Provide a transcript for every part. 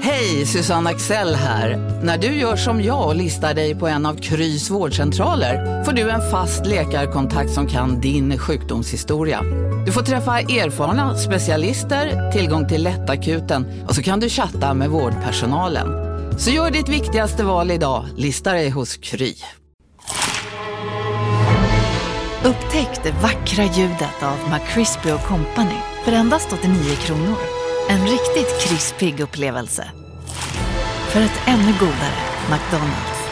Hej, Susanne Axel här. När du gör som jag och listar dig på en av Krys vårdcentraler får du en fast läkarkontakt som kan din sjukdomshistoria. Du får träffa erfarna specialister, tillgång till lättakuten och så kan du chatta med vårdpersonalen. Så gör ditt viktigaste val idag, lista dig hos Kry. Upptäck det vackra ljudet av McCrispy & Company för endast 89 kronor. En riktigt krispig upplevelse. För ett ännu godare McDonald's.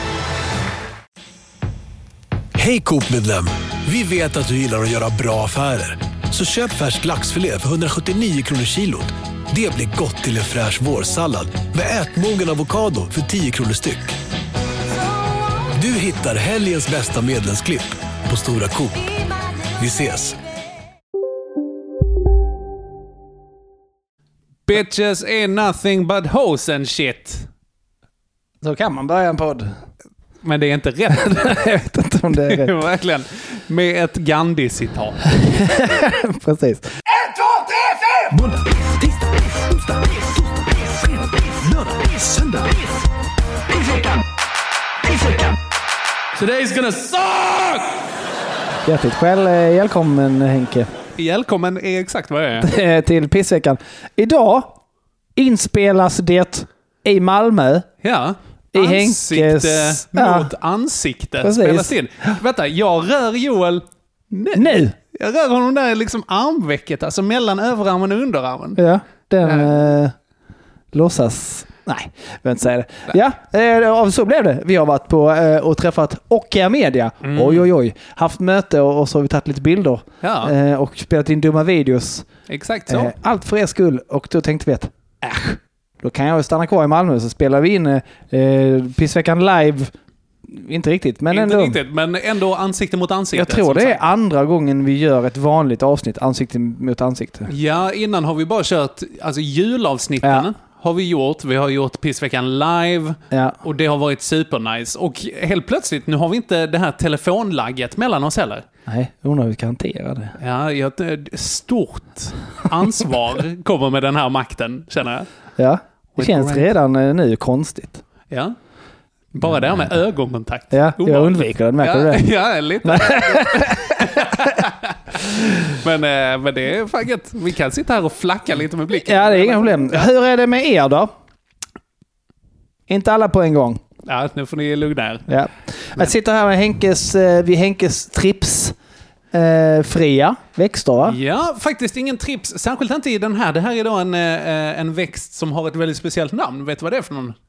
Hej Coop-medlem! Vi vet att du gillar att göra bra affärer. Så köp färsk laxfilé för 179 kronor kilot. Det blir gott till en fräsch vårsallad med ätmogen avokado för 10 kronor styck. Du hittar helgens bästa medlemsklipp på Stora Coop. Vi ses! Bitches ain't nothing but hoes and shit. Så kan man börja en podd. Men det är inte rätt. Jag vet inte om det är rätt. Verkligen. Med ett Gandhi-citat. Precis. 1, 2, 3, 4! Måndag, tisdag, onsdag, torsdag, fredag, lördag, söndag. Today's gonna suck! Hjärtligt välkommen Henke. Välkommen är exakt vad jag är. Till Pissveckan. Idag inspelas det i Malmö. Ja. I ansikte Henkes mot ansikte spelas in. Vänta, jag rör Joel nu. Jag rör honom där liksom armvecket, alltså mellan överarmen och underarmen. Ja, den låtsas. Nej, jag vill inte säga det. Ja, så blev det. Vi har varit på och träffat Okia Media. Oj. Haft möte och så har vi tagit lite bilder. Ja. Och spelat in dumma videos. Exakt så. Allt för er skull. Och då tänkte vi att då kan jag stanna kvar i Malmö så spelar vi in Pissveckan live. Inte riktigt, men inte ändå. Riktigt, men ändå ansikte mot ansikte. Jag tror det är andra gången vi gör ett vanligt avsnitt ansikte mot ansikte. Ja, innan har vi bara kört alltså julavsnitten. Ja. Har vi gjort. Vi har gjort Pissveckan live. Ja. Och det har varit supernice. Och helt plötsligt, nu har vi inte det här telefonlagget mellan oss heller. Nej, undrar hur vi kan hantera det. Ja, ett stort ansvar kommer med den här makten, känner jag. Ja, det känns redan nu konstigt. Ja. Bara det här med ögonkontakt. Ja, jag undviker den, märker du det? Ja, lite. men det är faktiskt, vi kan sitta här och flacka lite med blicken. Ja, det är inga problem. Hur är det med er då? Inte alla på en gång. Ja, nu får ni lugna er. Ja. Jag sitter här med Henkes trips fria växter, va? Ja, faktiskt ingen trips. Särskilt inte i den här. Det här är då en växt som har ett väldigt speciellt namn. Vet du vad det är för någon?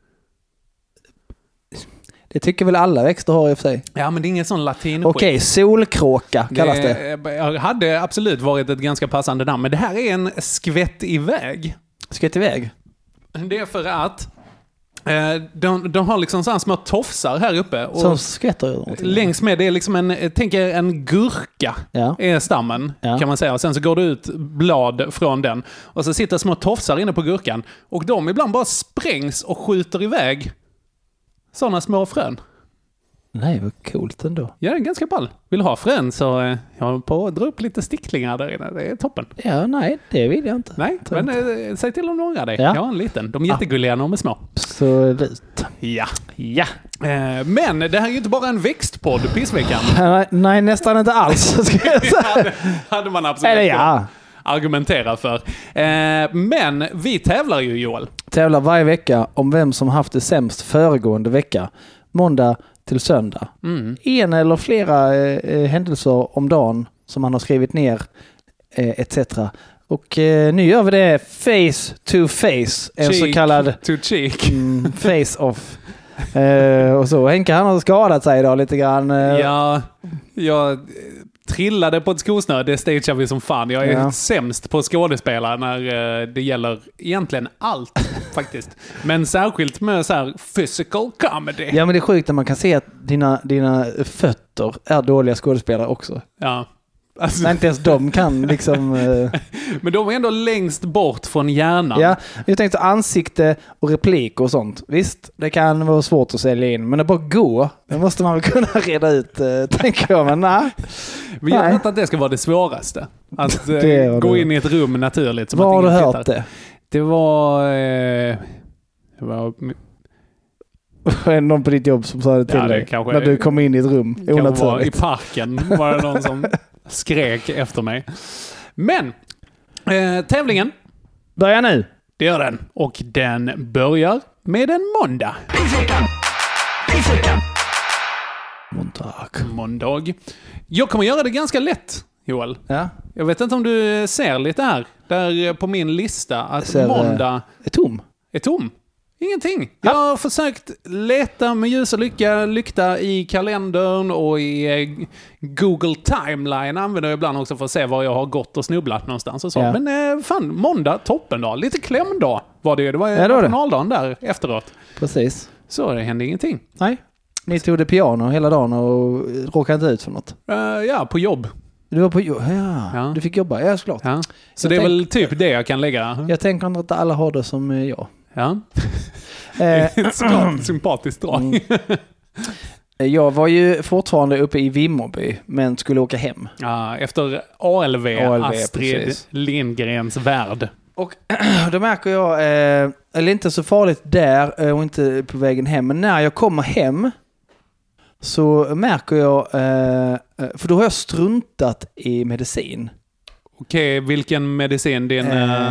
Det tycker väl alla växter har i och för sig. Ja, men det är ingen sån latinskit. Okej, solkråka kallas det. Jag hade absolut varit ett ganska passande namn. Men det här är en skvätt iväg. Skvätt iväg? Det är för att de har liksom sådana små tofsar här uppe. Och som skvätter. längs med det är liksom en gurka är stammen, kan man säga. Och sen så går det ut blad från den. Och så sitter små tofsar inne på gurkan. Och de ibland bara sprängs och skjuter iväg sådana små frön. Nej, vad coolt ändå. Ja, det är ganska ball. Vill du ha frön så jag håller på att dra upp lite sticklingar där inne. Det är toppen. Ja, nej, det vill jag inte. Nej, men säg till om du ångrar dig. Ja. Jag har en liten. De är jättegulliga när de är små. Absolut. Ja. Men det här är ju inte bara en växtpodd, Pissveckan. Nej, nästan inte alls. hade man absolut argumentera för. Men vi tävlar ju, Joel. Tävlar varje vecka om vem som haft det sämst föregående vecka. Måndag till söndag. En eller flera händelser om dagen som man har skrivit ner etc. Och nu gör vi det face to face. En cheek så kallad to cheek. Face off. Och så. Henke, han har skadat sig idag lite grann. Ja, jag trillade på ett skosnö. Det stagear vi som fan. Jag är sämst på skådespelare när det gäller egentligen allt faktiskt. Men särskilt med så här physical comedy. Ja, men det är sjukt när man kan se att dina fötter är dåliga skådespelare också. Ja. Alltså, inte ens de kan liksom... Men de är ändå längst bort från hjärnan. Ja, jag tänkte ansikte och replik och sånt. Visst, det kan vara svårt att sälja in. Men det bara gå. Det måste man väl kunna reda ut, tänker jag. Men nej. Men jag vet att det ska vara det svåraste. Att gå in i ett rum naturligt. Som var har du hört det? Det var... Det var... Någon på ditt jobb som sa det till dig när du kom in i ett rum. I parken var det någon som skrek efter mig. Men tävlingen börjar nu. Det gör den. Och den börjar med en måndag. Måndag. Jag kommer göra det ganska lätt, Joel. Ja. Jag vet inte om du ser lite här. Där på min lista att måndag är tom. Ingenting. Jag har försökt leta med ljus och lykta i kalendern och i Google Timeline använder jag ibland också för att se var jag har gått och snubblat någonstans och så. Ja. Men fan, måndag, toppen dag. Lite klämdag var det. Det var nationaldagen där efteråt. Precis. Så det hände ingenting. Nej. Ni tog det piano hela dagen och råkade inte ut för något? Ja, på jobb. Du var på jobb? Ja. Du fick jobba? Ja, såklart. Ja. Så det är väl typ det jag kan lägga. Jag tänker inte att alla har det som jag. Ja. Såklart sympatiskt drag. Jag var ju fortfarande uppe i Vimmerby men skulle åka hem. Ja, efter ALV Astrid precis. Lindgrens värld. Och då märker jag, eller inte så farligt där och inte på vägen hem, men när jag kommer hem så märker jag, för då har jag struntat i medicin. Okej, vilken medicin? Den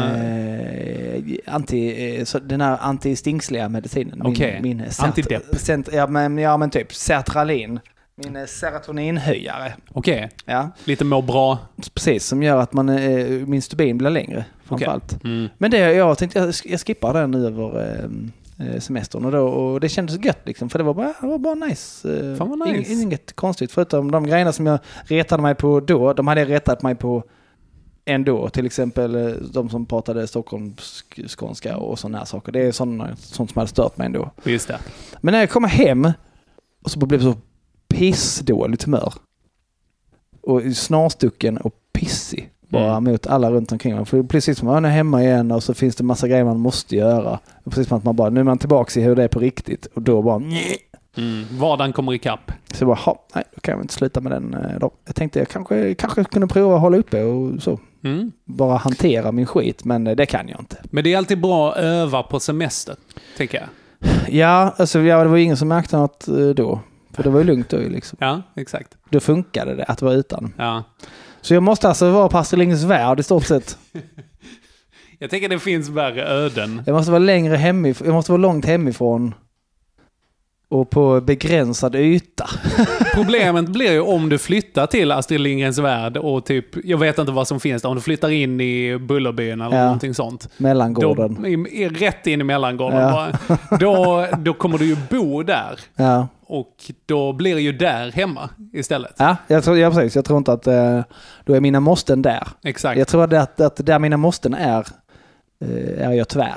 här antistingsliga medicinen. Min antidepp. Ja, men typ sertralin. Min serotoninhöjare. Okej. Ja. Lite må bra. Precis, som gör att min stubin blir längre framförallt. Men det jag tänkte jag skippar den nu över semestern och det kändes gött liksom, för det var bara nice. Fan vad nice. Inget konstigt förutom de grejerna som jag retade mig på då, de hade jag retat mig på ändå, till exempel de som pratade stockholmskånska och sådana här saker. Det är sånt som hade stört mig ändå. Just det. Men när jag kommer hem och så blev det så pissdåligt humör. Och snarstucken och pissig bara mot alla runt omkring mig. För precis som man är hemma igen och så finns det massa grejer man måste göra. Precis som att man bara, nu är man tillbaka i hur det är på riktigt. Och då bara... Vardagen kommer ikapp. Så jag bara, nej, då kan jag inte sluta med den då. Jag tänkte jag kanske kunde prova att hålla uppe och så. Bara hantera min skit, men det kan jag inte. Men det är alltid bra att öva på semester, tänker jag. Ja, alltså det var ingen som märkte något då. För det var ju lugnt då liksom. Ja, exakt. Då funkade det att vara utan. Ja. Så jag måste alltså vara på Astrid Lindgrens värld i stort sett. Jag tänker det finns värre öden. Jag måste vara långt hemifrån. Och på begränsad yta. Problemet blir ju om du flyttar till Astrid Lindgrens värld och typ, jag vet inte vad som finns där, om du flyttar in i Bullerbyn eller någonting sånt. Mellangården. Rätt in i mellangården. Ja. Då kommer du ju bo där. Ja. Och då blir ju där hemma istället. Ja, precis. Jag tror inte att då är mina måsten där. Exakt. Jag tror att där mina måsten är jag tvär.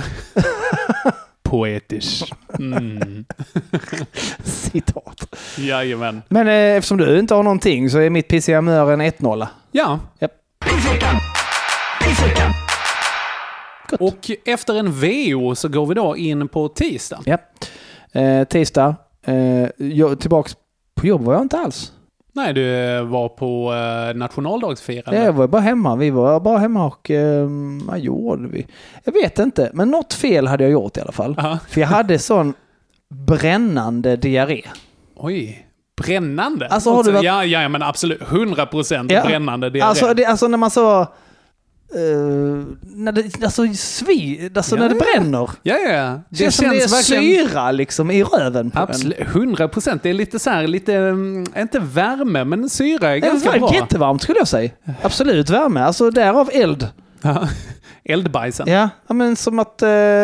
Poetiskt. Citat. Jajamän. Men eftersom du inte har någonting så är mitt pissiga humör en 1-0. Ja. Yep. Och efter en VO så går vi då in på tisdag. Ja. Tisdag. Tillbaks på jobb var jag inte alls. Nej, du var på nationaldagsfirande. Jag var bara hemma. Vi var bara hemma och vad gjorde vi? Jag vet inte, men något fel hade jag gjort i alla fall. Aha. För jag hade sån brännande diarré. Oj, brännande? Alltså, har du varit... Ja, men absolut. 100% brännande diarré. Alltså när man så... när det bränner. Ja. Det känns som det är verkligen... syra liksom i röven. Absolut, 100%. Det är lite så här, inte värme, men syra är ganska bra. Jättevarmt skulle jag säga. Absolut värme. Alltså därav eld. Eldbajsen. Ja, men som att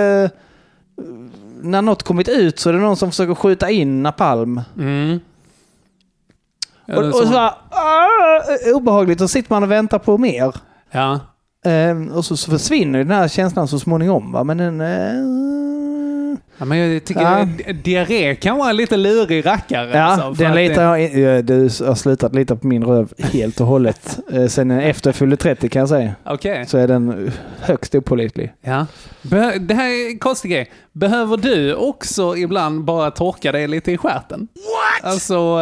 när något kommit ut så är det någon som försöker skjuta in napalm. Och så bara, obehagligt. Och sitter man och väntar på mer. Ja. Och så försvinner den här känslan så småningom, va? Men men jag tycker diarré kan vara lite lurig rackare. Ja, alltså, du har slutat lita på min röv helt och hållet. Sen efter fyller 30 kan jag säga. Okay. Så är den högst opålitlig. Ja. Det här är en konstig grej. Behöver du också ibland bara torka dig lite i stjärten? What? Alltså...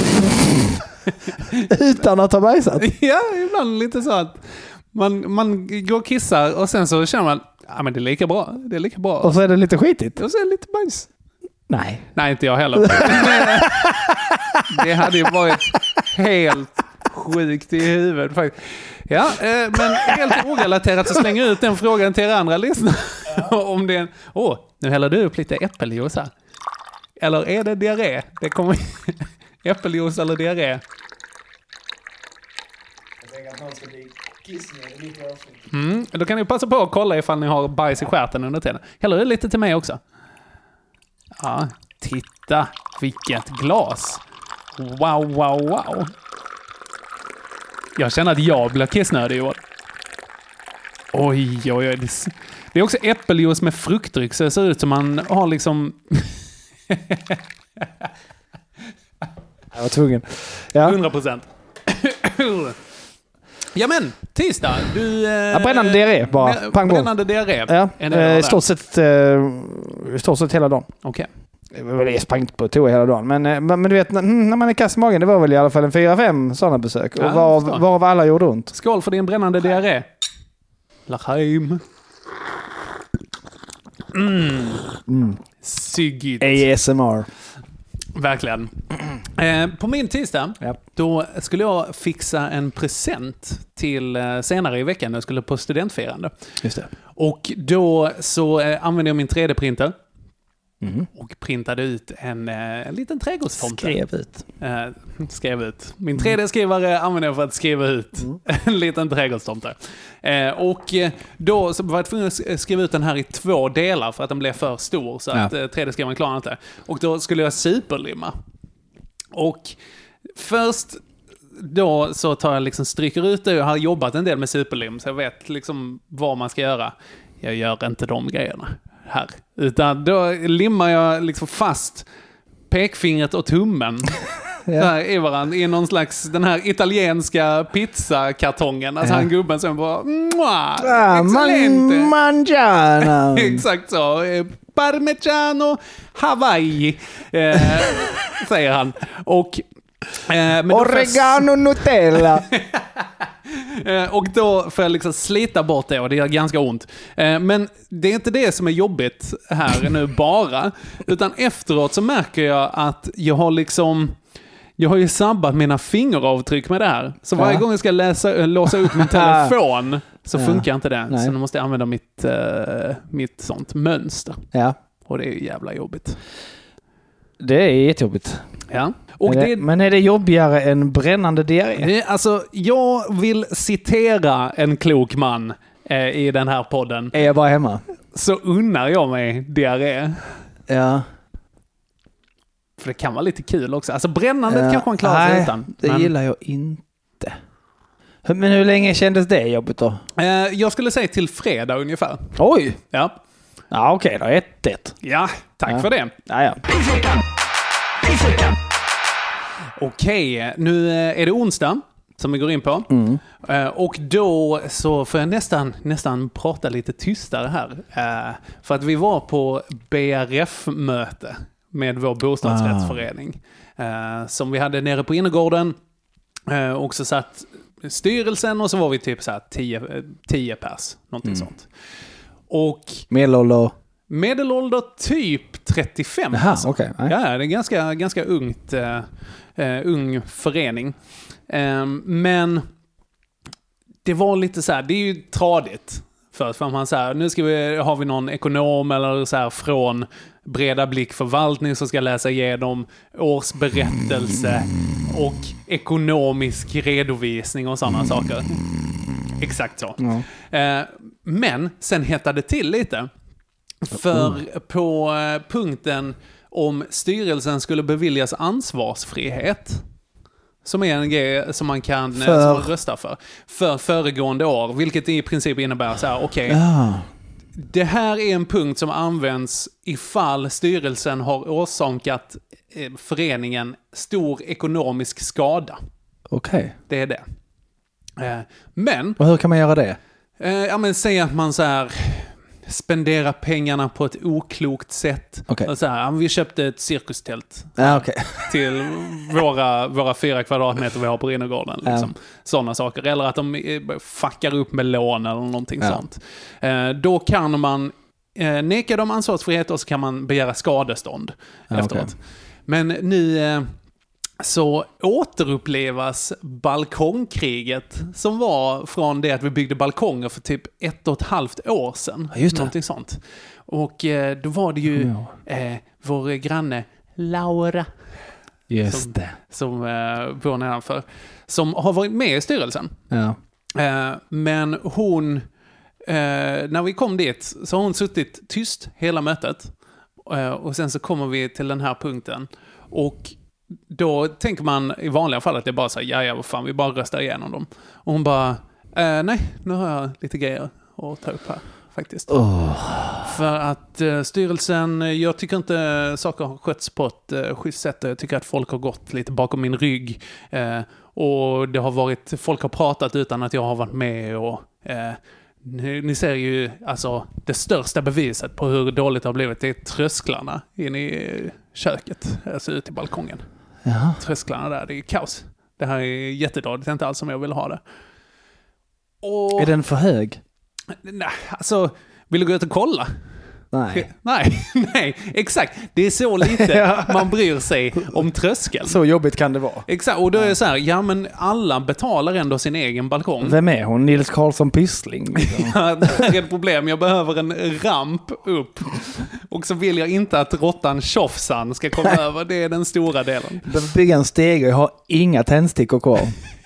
Utan att ha bajsat? Ja, ibland lite så att man går och kissar och sen så känner man Ja, men det är lika bra. Det är lika bra. Och så är det lite skitigt. Och så är det lite bajs. Nej, inte jag heller. Det hade ju varit helt sjukt i huvudet faktiskt. Ja, men helt orelaterat så slänger jag ut den frågan till er andra lyssnare. Om det är nu häller du upp lite äppeljuice här. Eller är det diarré? Det kommer äppeljuice eller diarré. Jag tänker att någon ska bli kissnödig lite i avsnitt. Då kan ni passa på att kolla ifall ni har bajs i stjärten under tiden. Häller du lite till mig också? Ja, titta vilket glas. Wow. Jag känner att jag blir kissnödig i år. Oj. Det är också äppeljuice med fruktdryck så det ser ut som man har liksom... Jag var tvungen. Ja. 100%. Ja men, tisdag. Brännande diarré bara. Pang brännande diarré. Ja, i stort sett hela dagen. Okej. Jag sprang inte på toa hela dagen. Men du vet, när man är kass i magen, det var väl i alla fall en 4-5 sådana besök. Och varav alla gjorde ont. Skål för din brännande diarré. Laheim. Syggigt. ASMR. Verkligen. På min tisdag, då skulle jag fixa en present till senare i veckan. Jag skulle på studentfirande. Just det. Och då så använde jag min 3D-printer. Och printade ut en liten trädgårdstomte. Skrev ut. Min 3D-skrivare använde jag för att skriva ut en liten trädgårdstomte. Och då så var jag tvungen att skriva ut den här i 2 delar för att den blev för stor så att 3D-skrivaren klarade inte. Och då skulle jag superlimma. Och först då så tar jag liksom stryker ut det. Jag har jobbat en del med superlim så jag vet liksom vad man ska göra. Jag gör inte de grejerna här. Utan då limmar jag liksom fast pekfingret och tummen där i varandra i någon slags den här italienska pizzakartongen. Alltså han gubben som bara mangiana. Exakt så. Parmigiano Hawaii säger han. Och oregano Nutella. Och då får jag liksom slita bort det och det gör ganska ont. Men det är inte det som är jobbigt här nu bara. Utan efteråt så märker jag att jag har ju sabbat mina fingeravtryck med det här. Så varje gång jag ska låsa upp min telefon så funkar inte det. Nej. Så nu måste jag använda mitt sånt mönster. Ja. Och det är ju jävla jobbigt. Det är jättejobbigt. Ja. Och men är det jobbigare än brännande diarré? Alltså, jag vill citera en klok man i den här podden. Är jag bara hemma? Så unnar jag mig diarré. Ja. För det kan vara lite kul också. Alltså brännandet kanske man klarar sig utan. Det gillar jag inte. Men hur länge kändes det jobbigt då? Jag skulle säga till fredag ungefär. Oj! Ja. Ja, okej då. 1-1. Ja, tack för det. Ja. Okej, nu är det onsdag som vi går in på. Och då så får jag nästan prata lite tystare här. För att vi var på BRF-möte med vår bostadsrättsförening. Som vi hade nere på innergården. Och så satt styrelsen och så var vi typ så här 10 pers. Någonting sånt. Och medelålder typ 35. Aha, alltså. Okay. Ja, det är ganska ungt, ung förening. Men det var lite så här, det är ju tradigt. För man så här, nu har vi någon ekonom eller så här från Breda Blick förvaltning som ska läsa igenom årsberättelse och ekonomisk redovisning och sådana saker. Exakt så. Men sen hettade det till lite. För på punkten om styrelsen skulle beviljas ansvarsfrihet, som är en grej som man kan rösta för föregående år, vilket i princip innebär så här, okej, det här är en punkt som används ifall styrelsen har orsakat föreningen stor ekonomisk skada. Okej. Det är det. Men... Och hur kan man göra det? Ja, men säg att man så här spendera pengarna på ett oklokt sätt. Okay. Så här, vi köpte ett cirkustält till våra 4 kvadratmeter vi har på innergården. Liksom. Sådana saker. Eller att de fuckar upp med lån eller någonting sånt. Då kan man neka dem ansvarsfrihet och så kan man begära skadestånd efteråt. Okay. Men nu så återupplevas balkongkriget som var från det att vi byggde balkonger för typ 1,5 år sedan. Just det. Någonting sånt. Och då var det ju vår granne Laura som bor nedanför, som har varit med i styrelsen. Ja. Men hon när vi kom dit så har hon suttit tyst hela mötet. Och sen så kommer vi till den här punkten. Och då tänker man i vanliga fall att det är bara så här, vad fan, vi bara röstar igenom dem. Och hon bara, nej, nu har jag lite grejer att ta upp här faktiskt. För att styrelsen, jag tycker inte saker har skötts på ett schysst sätt. Jag tycker att folk har gått lite bakom min rygg. Och det har varit, folk har pratat utan att jag har varit med och... Ni ser ju alltså det största beviset på hur dåligt det har blivit. Det är trösklarna in i köket, alltså ut i balkongen. Jaha. Trösklarna där, det är kaos. Det här är jättedåligt, det är inte alls som jag vill ha det. Och... Är den för hög? Nej, alltså, vill du gå ut och kolla? Nej, exakt. Det är så lite man bryr sig om tröskeln. Så jobbigt kan det vara. Exakt, och då är det så här, men alla betalar ändå sin egen balkong. Vem är hon? Nils Karlsson Pyssling? Ja, det är ett problem. Jag behöver en ramp upp. Och så vill jag inte att råttan Tjofsan ska komma över. Det är den stora delen. Jag behöver bygga en steg och jag har inga tändstickor kvar.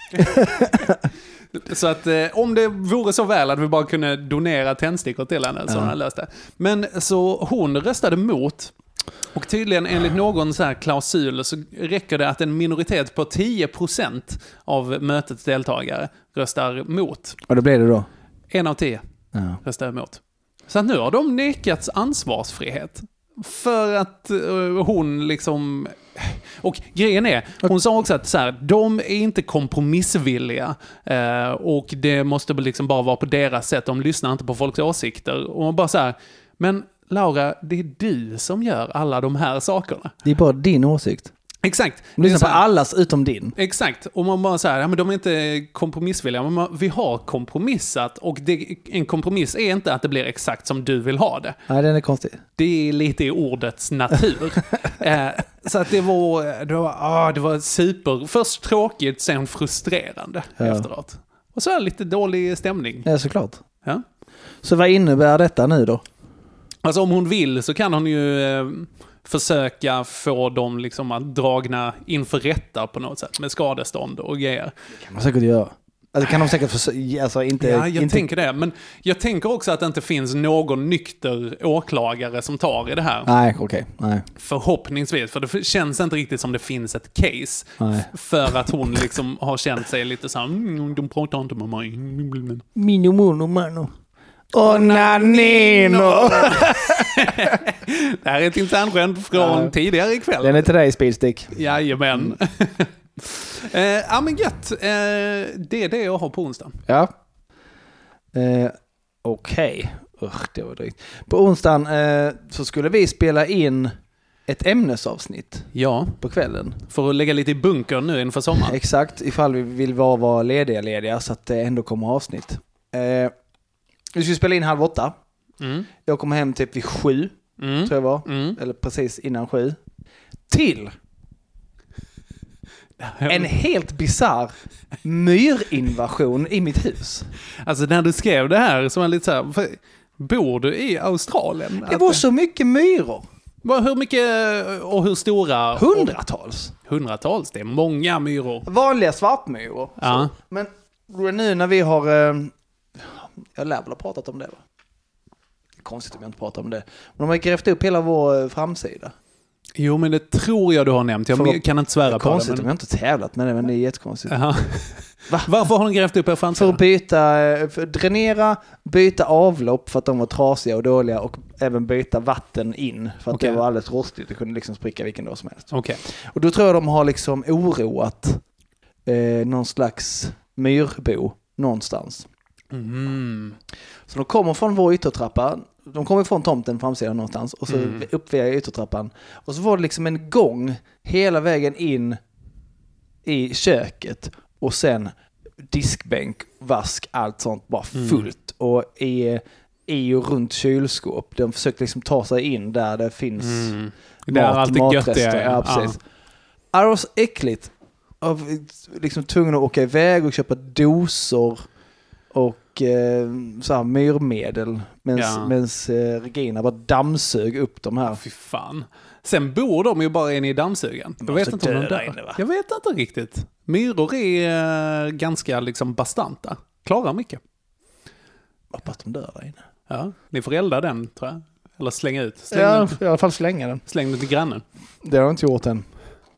Så att om det vore så väl att vi bara kunde donera tändstickor till henne så hon löste. Men så hon röstade mot, och tydligen enligt någon så här klausul så räcker det att en minoritet på 10% av mötets deltagare röstar mot. Och det blev det då? 1 av 10 röstar emot. Så att nu har de nekats ansvarsfrihet. För att hon liksom... Och grejen är, hon sa också att så här, de är inte kompromissvilliga och det måste liksom bara vara på deras sätt. De lyssnar inte på folks åsikter. Och man bara så här, men Laura, det är du som gör alla de här sakerna. Det är bara din åsikt. Exakt. Lyssna på allas utom din. Exakt. Och man bara så här, men de är inte kompromissvilliga. Men vi har kompromissat och en kompromiss är inte att det blir exakt som du vill ha det. Nej, den är konstig. Det är lite i ordets natur. Så att det var super. Först tråkigt, sen frustrerande efteråt. Och så är det lite dålig stämning. Ja, såklart. Ja. Så vad innebär detta nu då? Alltså om hon vill så kan hon ju försöka få dem liksom att dragna inför rätta på något sätt med skadestånd och grejer. Det kan man säkert göra. Alltså kan de säkert inte... Ja, jag tänker det. Men jag tänker också att det inte finns någon nykter åklagare som tar i det här. Nej, okej. Nej. Förhoppningsvis. För det känns inte riktigt som det finns ett case. Nej. För att hon liksom har känt sig lite så här, de pratar inte med mig. Mino, mono, mano. Onanino! Det här är ett internskämt från tidigare ikväll. Den är till dig, Speedstick. Jajamän. Ja, men gött. Det är det jag har på onsdagen. Ja. Okej. Det var drygt. På onsdagen så skulle vi spela in ett ämnesavsnitt på kvällen. För att lägga lite i bunker nu inför sommaren. Exakt, ifall vi vill vara lediga så att det ändå kommer avsnitt. Vi skulle spela in 7:30. Jag kommer hem typ vid 7, tror jag var. Eller precis innan 7. Till en helt bizarr myrinvasion i mitt hus. Alltså när du skrev det här så var lite så här, bor du i Australien? Det var så mycket myror. Hur mycket och hur stora? Hundratals, det är många myror. Vanliga svartmyror. Ja. Men nu när vi har... jag lär väl ha pratat om det, va? Konstigt om jag inte pratar om det. Men de har grävt upp hela vår framsida. Jo, men det tror jag du har nämnt. Jag kan inte svära på det. Konstigt om jag inte tävlat med det, men det är jättekonstigt. Varför har de grävt upp er framsida? För att dränera, byta avlopp för att de var trasiga och dåliga och även byta vatten in för att det var alldeles rostigt. Det kunde liksom spricka vilken dag som helst. Okay. Och då tror jag de har liksom oroat någon slags myrbo någonstans. Så de kommer från vår yttertrappa. De kommer från tomten framsidan någonstans. Och så upp via yttertrappan. Och så var det liksom en gång hela vägen in i köket. Och sen diskbänk, vask, allt sånt bara fullt. Och i och runt kylskåp. De försökte liksom ta sig in där det finns matrester. Ja, precis. Det var så äckligt. Liksom tvungen att åka iväg och köpa doser och så här myrmedel medan Regina bara dammsög upp de här. Fy fan. Sen bor de ju bara inne i dammsugen. Jag vet inte om de dör. Jag vet inte riktigt. Myror är ganska liksom bastanta. Klarar mycket. Hoppas de dör där inne. Ja, ni får elda den tror jag. Eller slänga ut. I alla fall slänga den. Släng den till grannen. Det har jag inte gjort än.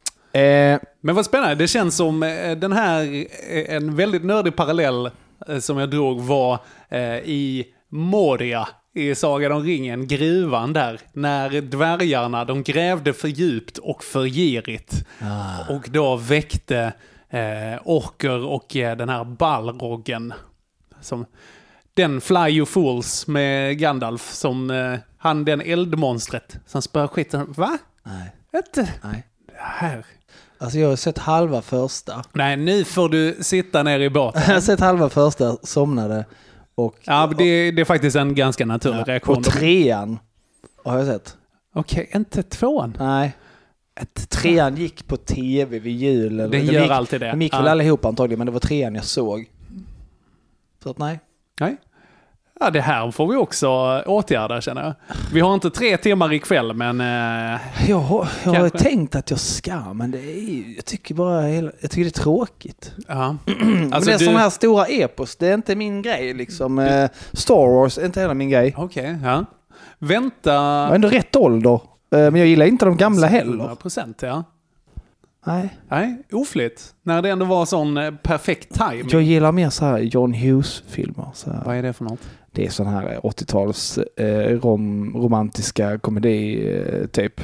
Men vad spännande. Det känns som den här, en väldigt nördig parallell som jag drog var i Moria i Sagan om ringen, gruvan där. När dvärgarna, de grävde för djupt och för girigt. Och då väckte orker och den här Balroggen. Som, den Fly You Fools med Gandalf som han den eldmonstret som spör skiten. Va? Nej. Inte? Nej. Här. Alltså jag har sett halva första. Nej, nu får du sitta ner i båten. Jag har sett halva första, somnade. Och, ja, det är faktiskt en ganska naturlig reaktion. Och 3:an har jag sett. Okej, inte 2:an. Nej. 3:an gick på tv vid jul. Eller, den gör alltid det. De gick väl allihopa antagligen, men det var 3:an jag såg. Så att nej. Nej. Ja, det här får vi också åtgärda, känner jag. Vi har inte 3 timmar ikväll, men... Jag har tänkt att jag ska, men jag tycker det är tråkigt. Ja. Alltså det är sådana här stora epos, det är inte min grej. Liksom. Star Wars är inte heller min grej. Okej, ja. Vänta... Jag är ändå rätt ålder, men jag gillar inte de gamla heller. 100%, ja. Nej, oflytt. När det ändå var sån perfekt timing. Jag gillar mer så här John Hughes-filmer. Vad är det för något? Det är sån här 80-tals romantiska komedi typ.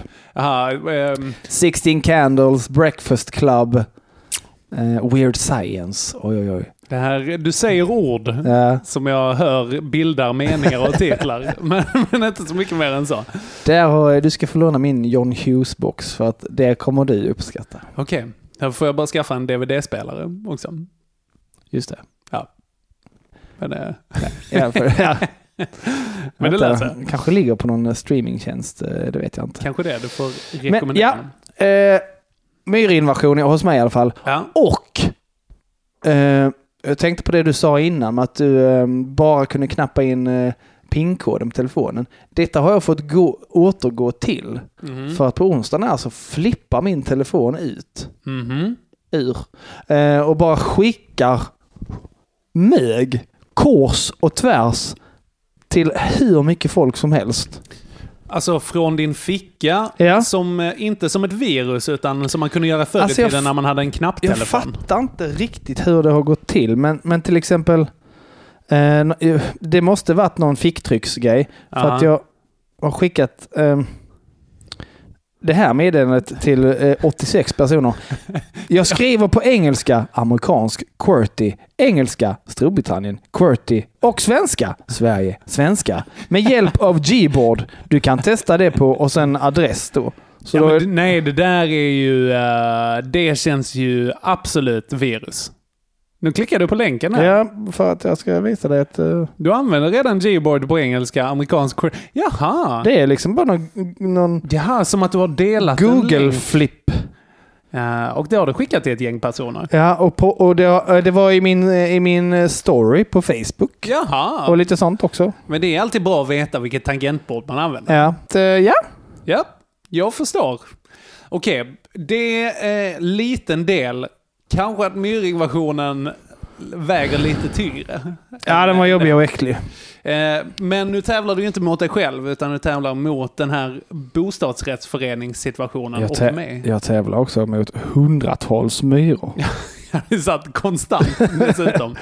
16 Candles, Breakfast Club, Weird Science. Oj. Det här, du säger ord som jag hör bildar meningar och titlar. men inte så mycket mer än så. Du ska få låna min John Hughes-box för att det kommer du uppskatta. Okej. Här får jag bara skaffa en DVD-spelare också. Just det. Ja. Men men det läser. Kanske ligger på någon streamingtjänst, det vet jag inte. Kanske det, du får rekommendera. Myrinvasion hos mig i alla fall. Ja. Och jag tänkte på det du sa innan, att du bara kunde knappa in PIN-koden på telefonen. Detta har jag fått återgå till. För att på onsdagen så flippar min telefon ur. Och bara skickar mög kors och tvärs till hur mycket folk som helst. Alltså från din ficka, som inte som ett virus utan som man kunde göra förr i tiden när man hade en knapptelefon. Jag fattar inte riktigt hur det har gått till, men till exempel det måste varit någon ficktrycksgrej för att jag har skickat det här meddelandet till 86 personer. Jag skriver på engelska, amerikansk, QWERTY, engelska, Storbritannien, QWERTY och svenska, Sverige, svenska. Med hjälp av Gboard. Du kan testa det på och sen adress då. Så nej, det där är ju det känns ju absolut virus. Nu klickar du på länken här. Ja, för att jag ska visa dig att... Du använder redan Gboard på engelska, amerikansk... Jaha! Det är liksom bara någon... Jaha, som att du har delat Google-flipp. Ja, och det har du skickat till ett gäng personer. Ja, och det var i min story på Facebook. Jaha! Och lite sånt också. Men det är alltid bra att veta vilket tangentbord man använder. Ja. Ja, jag förstår. Okej, det är liten del... Kanske att myrinvasionen väger lite tyngre. Ja, den var jobbig och äcklig. Men nu tävlar du inte mot dig själv utan du tävlar mot den här bostadsrättsföreningssituationen. Jag tävlar också mot hundratals myror. Det satt konstant dessutom.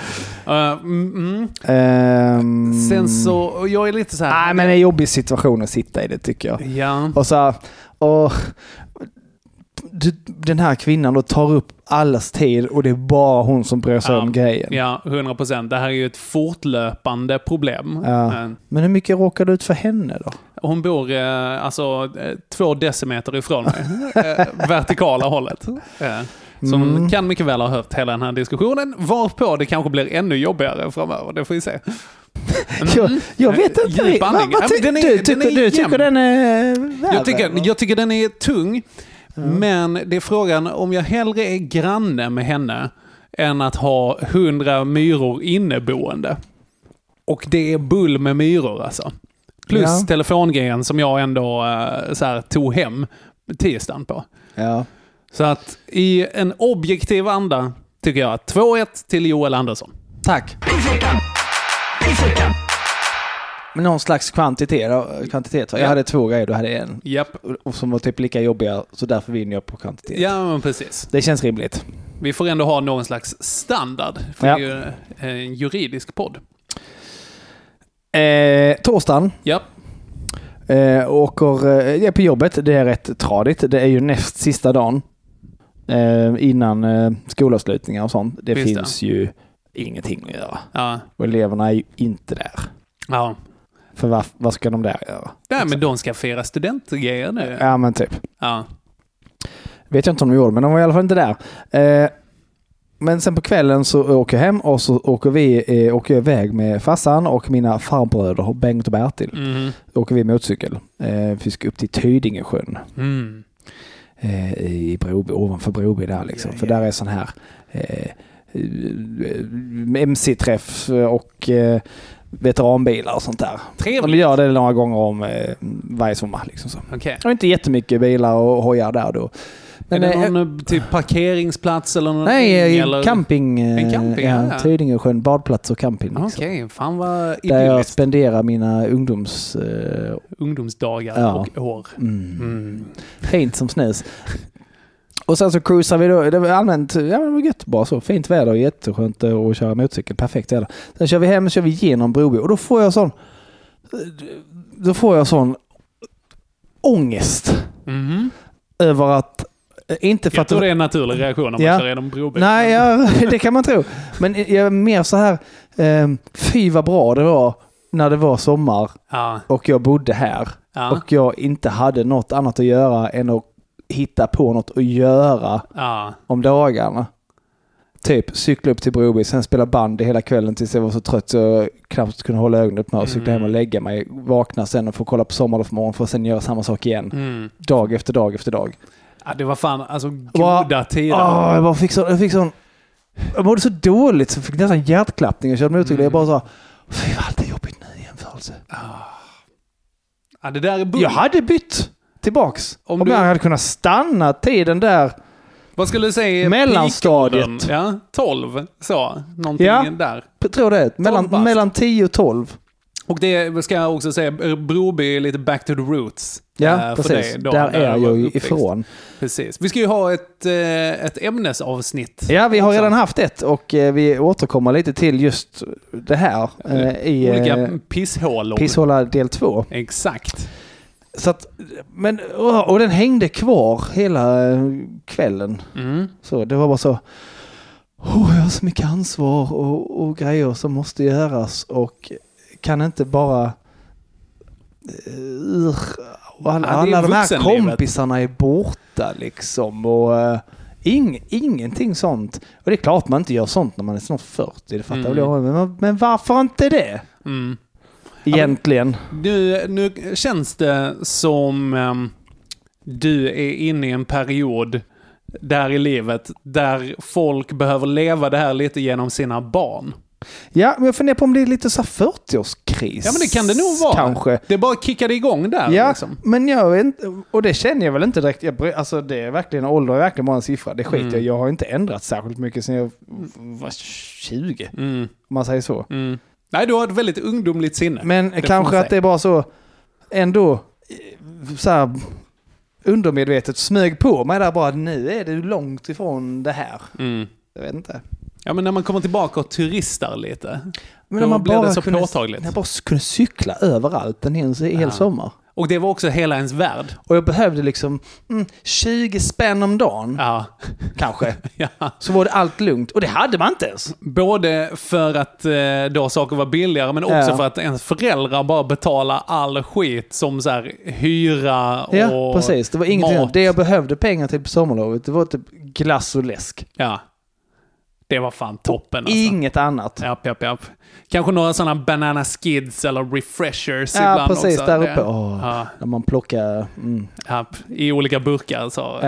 Sen så, jag är lite så här... Nej, men det är en jobbig situation att sitta i det tycker jag. Ja. Och så här, den här kvinnan då tar upp allas tid och det är bara hon som bryr sig om grejen. Ja, 100%. Det här är ju ett fortlöpande problem. Ja. Men hur mycket råkar du ut för henne då? Hon bor 2 decimeter ifrån mig. Vertikala hållet. Så hon kan mycket väl ha hört hela den här diskussionen. Varpå det kanske blir ännu jobbigare framöver. Det får vi se. Jag vet inte. Du tycker den är värre? Jag tycker den är tung. Men det är frågan om jag hellre är granne med henne än att ha 100 myror inneboende. Och det är bull med myror alltså. Plus telefongrejen som jag ändå tog hem tisdagen på. Ja. Så att i en objektiv anda tycker jag 2-1 till Joel Andersson. Tack. Men någon slags kvantitet. Va? Jag hade 2 grejer, du hade en. Japp. Och som var typ lika jobbiga, så därför vinner jag på kvantitet. Ja, men precis. Det känns rimligt. Vi får ändå ha någon slags standard. För det är ju en juridisk podd. Torsdagen. Japp. Jag är på jobbet. Det är rätt tradigt. Det är ju näst sista dagen innan skolavslutningar och sånt. Det finns ju ingenting att göra. Ja. Och eleverna är ju inte där. Ja. För vad ska de där göra? Ja, men de ska fira studentgrejer nu. Ja, men typ. Ja. Vet jag inte om de gjorde, men de var i alla fall inte där. Men sen på kvällen så åker jag hem och så åker jag iväg med farsan och mina farbröder Bengt och Bertil. Åker vi motorcykel. Vi ska upp till Tydingesjön. I Broby, ovanför Broby där liksom. För där är sån här MC-träff och veteranbilar och sånt där. Trevligt. De gör det några gånger om varje sommar liksom så. Okay. Och inte jättemycket bilar och hojar där då. Men är det någon typ parkeringsplats eller någon? Nej, eller? Camping. En camping, ja. Tydingesjön, badplats och camping. Liksom. Okej, fan vad idylliskt. Där jag spenderar mina ungdomsdagar och år. Fint som snus. Och sen så cruisar vi då. Det var allmänt, det var gött, bra så. Fint väder, jätteskönt att köra motorcykel. Perfekt väder. Sen kör vi hem och kör vi genom Broby. Och då får jag sån ångest. Över att inte för jag tror det är en naturlig reaktion om man kör genom Broby. Nej, det kan man tro. Men jag är mer så här fy vad bra det var när det var sommar och jag bodde här och jag inte hade något annat att göra än att hitta på något att göra om dagarna. Typ cykla upp till Broby, sen spela band hela kvällen tills jag var så trött så jag knappt kunde hålla ögonen öppna och cykla hem och lägga mig, vakna sen och få kolla på Sommar för morgon för att sen göra samma sak igen. Dag efter dag efter dag. Ja, det var fan alltså goda tider. Jag mådde så dåligt så fick nästan hjärtklappning och körde motorcykel. Jag bara så fy vad allt är jobbigt nu i jämförelse. Ja, det där är jag hade bytt tillbaks. Om jag hade kunnat stanna tiden där. Vad skulle du säga? Mellanstadiet. Ja, 12 så. Någonting där. Jag tror det. Mellan 10 och 12. Och det ska jag också säga, Broby är lite back to the roots. Ja, precis. Där är jag ju ifrån. Precis. Vi ska ju ha ett ämnesavsnitt. Ja, vi har redan haft ett och vi återkommer lite till just det här. I olika pisshålor. Pisshåla del 2. Exakt. Så att, och den hängde kvar hela kvällen. Så det var bara så jag har så mycket ansvar och grejer som måste göras och kan inte bara alla de här kompisarna är borta liksom och ingenting sånt. Och det är klart man inte gör sånt när man är snart 40, det fattar väl jag. Men varför inte det? Egentligen. Nu känns det som du är inne i en period där i livet där folk behöver leva det här lite genom sina barn. Ja, men jag funderar på om det är lite så 40-årskris. Ja, men det kan det nog vara. Kanske. Det är bara kickade igång där. Ja, liksom. Men jag vet inte, och det känner jag väl inte direkt. Alltså det är verkligen, ålder är verkligen bara en siffra. Det skiter jag har inte ändrat särskilt mycket sedan jag var 20. Om man säger så. Nej, du har ett väldigt ungdomligt sinne. Men det kanske att det är bara så ändå så här undermedvetet smög på mig där bara, nu är du långt ifrån det här. Jag vet inte. Ja, men när man kommer tillbaka och turistar lite. Men när man blir bara det så påtagligt. När jag bara kunde cykla överallt en hel sommar. Och det var också hela ens värld. Och jag behövde liksom 20 spänn om dagen. Ja. Kanske. Ja. Så var det allt lugnt. Och det hade man inte ens. Både för att då saker var billigare, men också för att ens föräldrar bara betalar all skit som så här hyra och ja, precis. Det var ingenting. mat. Det jag behövde pengar till på sommarlovet, det var typ glass och läsk. Ja. Det var fan toppen. Alltså. Inget annat. Japp. Kanske några sådana banana skids eller refreshers ja, ibland precis, också. där uppe. När man plockar... Japp, i olika burkar. Så,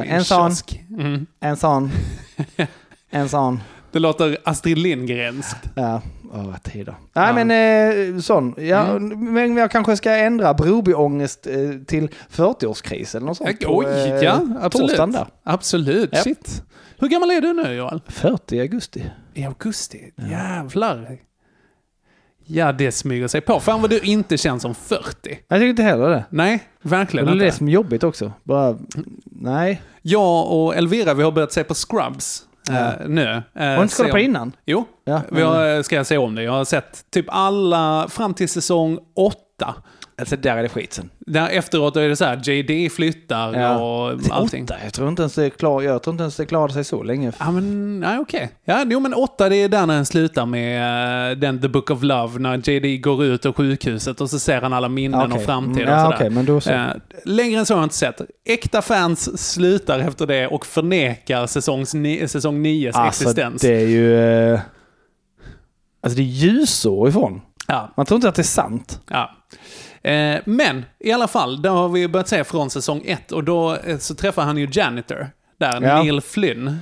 En sån. Det låter Astrid Lindgrenskt. Ja, vad tider. Nej, men sån. Ja, men jag kanske ska ändra Brobyångest till 40-årskris eller något sånt. Oj, ja, absolut. Där. Absolut, ja. Shit. Hur gammal är du nu, Johan? 40 augusti. I augusti? Ja. Jävlar. Ja, det smyger sig på. Fan vad du inte känns som 40. Jag tycker inte heller det. Nej, verkligen inte. Det är det som är jobbigt också. Bara, nej. Jag och Elvira, vi har börjat se på Scrubs nu. Har du inte kollat på innan? Jo, ska jag se om det. Jag har sett typ alla fram till säsong 8. Alltså där är det skitsen. Där efteråt är det så här, JD flyttar och allting. 8, jag tror inte ens det klarade sig så länge. Ja, men nej, okej. Ja, men 8, det är där när den slutar med den The Book of Love, när JD går ut ur sjukhuset och så ser han alla minnen och framtid och sådär. Okay, men då så. Längre än så har jag inte sett. Äkta fans slutar efter det och förnekar säsong 9s existens. Det är ju... Alltså det är ljusår ifrån. Ja. Man tror inte att det är sant. Ja. Men i alla fall, då har vi börjat se från säsong 1 och då så träffar han ju Janitor. Där, Neil Flynn.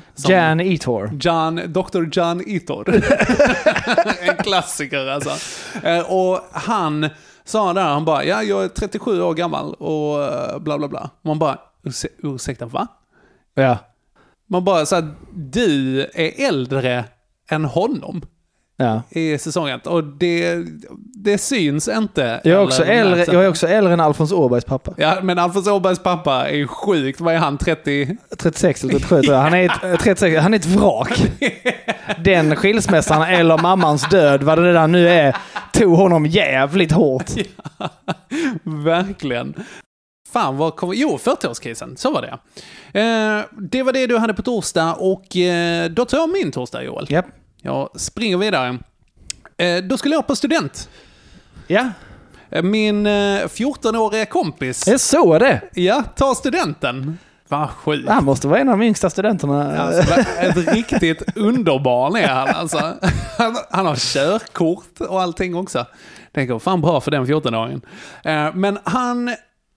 Dr. John Eator. En klassiker alltså. Och han sa där, han bara, jag är 37 år gammal och bla bla bla. Man bara, ursäkta, va? Ja. Man bara så här, du är äldre än honom. Ja. I säsongen. Och det syns inte. Jag är också äldre än Alfons Åbergs pappa. Ja, men Alfons Åbergs pappa är sjukt. Vad är han? 36 eller 37 tror jag. Han är ett vrak. Den skilsmässan eller mammans död, vad det där nu är, tog honom jävligt hårt. Ja, verkligen. Fan, vad kommer... Jo, 40-årskrisen. Så var det. Det var det du hade på torsdag och då tar jag min torsdag, Joel. Japp. Jag springer vidare. Då skulle jag på student. Ja. Min 14-åriga kompis. Jag såg det. Ja, ta studenten. Vad sjukt. Han måste vara en av de yngsta studenterna. Alltså, ett riktigt underbarn är han. Alltså. Han har körkort och allting också. Tänker, fan bra för den 14-åringen. Men han...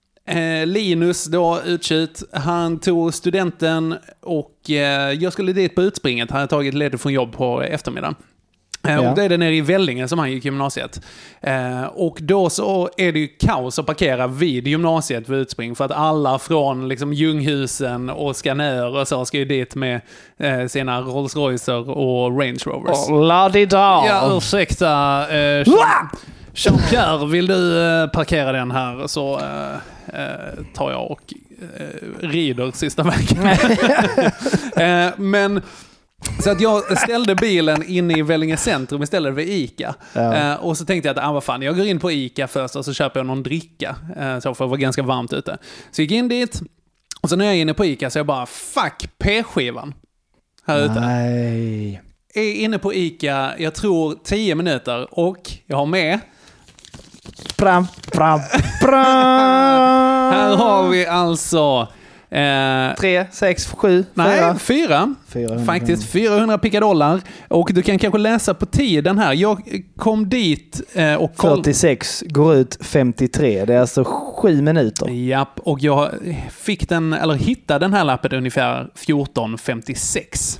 Linus då, utkört, han tog studenten och jag skulle dit på utspringet. Han hade tagit ledigt från jobb på eftermiddagen. Och då är det nere i Vellinge som han gick gymnasiet. Och då så är det ju kaos att parkera vid gymnasiet vid utspring för att alla från liksom Ljunghusen och Scanair och så ska ju dit med sina Rolls Roycer och Range Rovers. Ja, ursäkta. Jean-Pierre, vill du parkera den här så tar jag och rider sista vägen. Men så att jag ställde bilen inne i Vellinge centrum istället för Ica. Ja. Och så tänkte jag att vad fan, jag går in på Ica först och så köper jag någon dricka. Så för det var ganska varmt ute. Så jag gick in dit och så när jag är inne på Ica så jag bara fuck P-skivan här ute. Nej. Är inne på Ica, jag tror 10 minuter och jag har med Pram. Här har vi alltså 3, 6, 7, 4. Faktiskt 400 pickadollar. Och du kan kanske läsa på tiden här. Jag kom dit och 46, går ut 53. Det är alltså 7 minuter. Japp, och jag fick hittade den här lappen ungefär 14.56.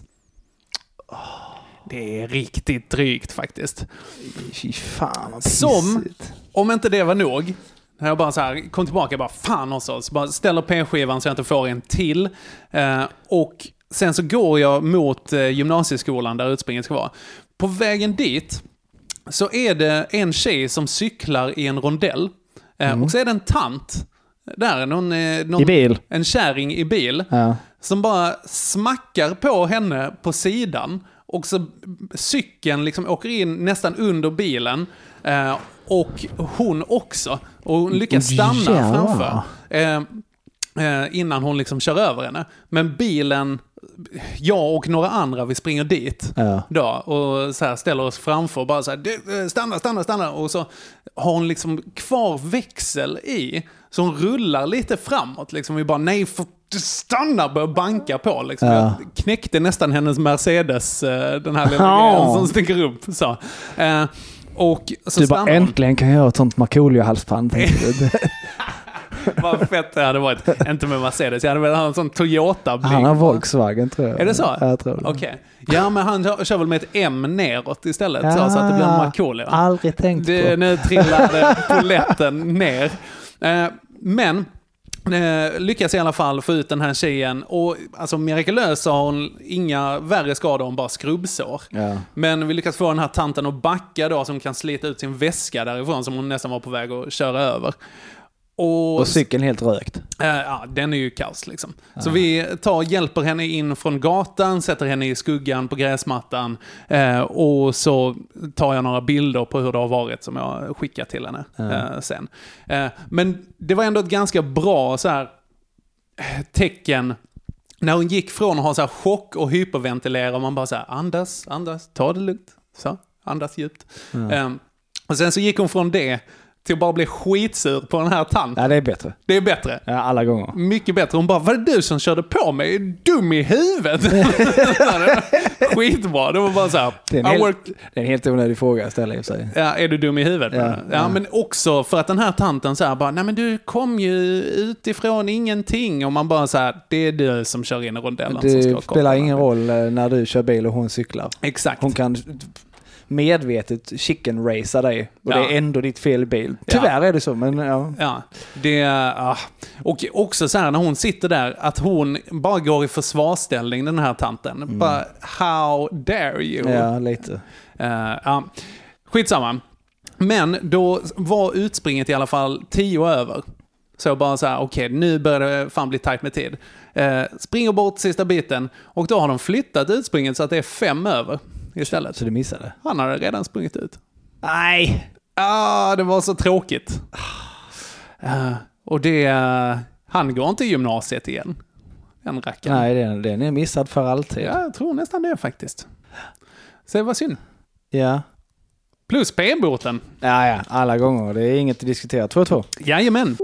Det är riktigt drygt faktiskt. Fy fan, vad som, om inte det var nog, när jag bara så här kom tillbaka och bara fan också, så bara ställer P-skivan så jag inte får en till. Och sen så går jag mot gymnasieskolan där utspringet ska vara. På vägen dit så är det en tjej som cyklar i en rondell. Och så är det en tant där, någon i bil. En kärring i bil som bara smackar på henne på sidan. Och så cykeln liksom åker in nästan under bilen. Och hon också. Och hon lyckas stanna framför. Innan hon liksom kör över henne. Men bilen, jag och några andra, vi springer dit då, och så här ställer oss framför och bara så här, stanna. Och så har hon liksom kvar växel i, så hon rullar lite framåt. Liksom. Vi bara, nej, stanna, börjar banka på. Liksom. Jag knäckte nästan hennes Mercedes, den här lilla grejen som sticker upp. Så. Och så du bara, äntligen kan jag göra ett sånt Markoolio-halsband. Vad fett det hade varit. Inte med Mercedes. Jag hade väl en sån Toyota. Han har Volkswagen, tror jag. Är det så? Jag tror det. Okej. Ja, men han kör väl med ett M neråt istället. Så att det blir en Markoolio. Aldrig tänkt på. Nu trillade poletten ner. Men lyckas i alla fall få ut den här tjejen. Och alltså mirakulöst har hon inga värre skador än bara skrubbsår. Men vi lyckas få den här tanten att backa då, som kan slita ut sin väska därifrån som hon nästan var på väg att köra över. Och cykeln helt rökt. Ja, den är ju kaos liksom. Så vi hjälper henne in från gatan, sätter henne i skuggan på gräsmattan, och så tar jag några bilder på hur det har varit som jag skickar till henne sen. Men det var ändå ett ganska bra så här tecken när hon gick från att ha så här chock och hyperventilera, och man bara så här, andas, ta det lugnt, så andas djupt. Och sen så gick hon från det till att bara bli skitsur på den här tanten. Ja, det är bättre. Det är bättre. Ja, alla gånger. Mycket bättre. Hon bara, var det du som körde på mig? Är du dum i huvudet? Skitbra. Det var bara så här. Det är en helt onödig fråga att ställa i sig. Ja, är du dum i huvudet? Ja, men också för att den här tanten så här bara, nej men du kom ju utifrån ingenting. Och man bara så här, det är du som kör in i rondellen. Det spelar ingen roll när du kör bil och hon cyklar. Exakt. Hon kan medvetet chicken racea dig, och det är ändå ditt fel bil. Tyvärr är det så, men och också så här när hon sitter där, att hon bara går i försvarsställning, den här tanten. Bara, how dare you? Ja, lite. Skitsamma. Men då var utspringet i alla fall 10 över. Så bara så här, okej, nu börjar det fan bli tajt med tid. Springer bort sista biten, och då har de flyttat utspringet så att det är 5 över istället. Så du missade? Han hade redan sprungit ut. Nej! Det var så tråkigt. Och han går inte i gymnasiet igen. Den rackaren. Nej, den är missad för alltid. Ja, jag tror nästan det faktiskt. Så det var synd. Ja. Plus P-boten. Ja, alla gånger. Det är inget att diskutera. 2-2. Jajamän.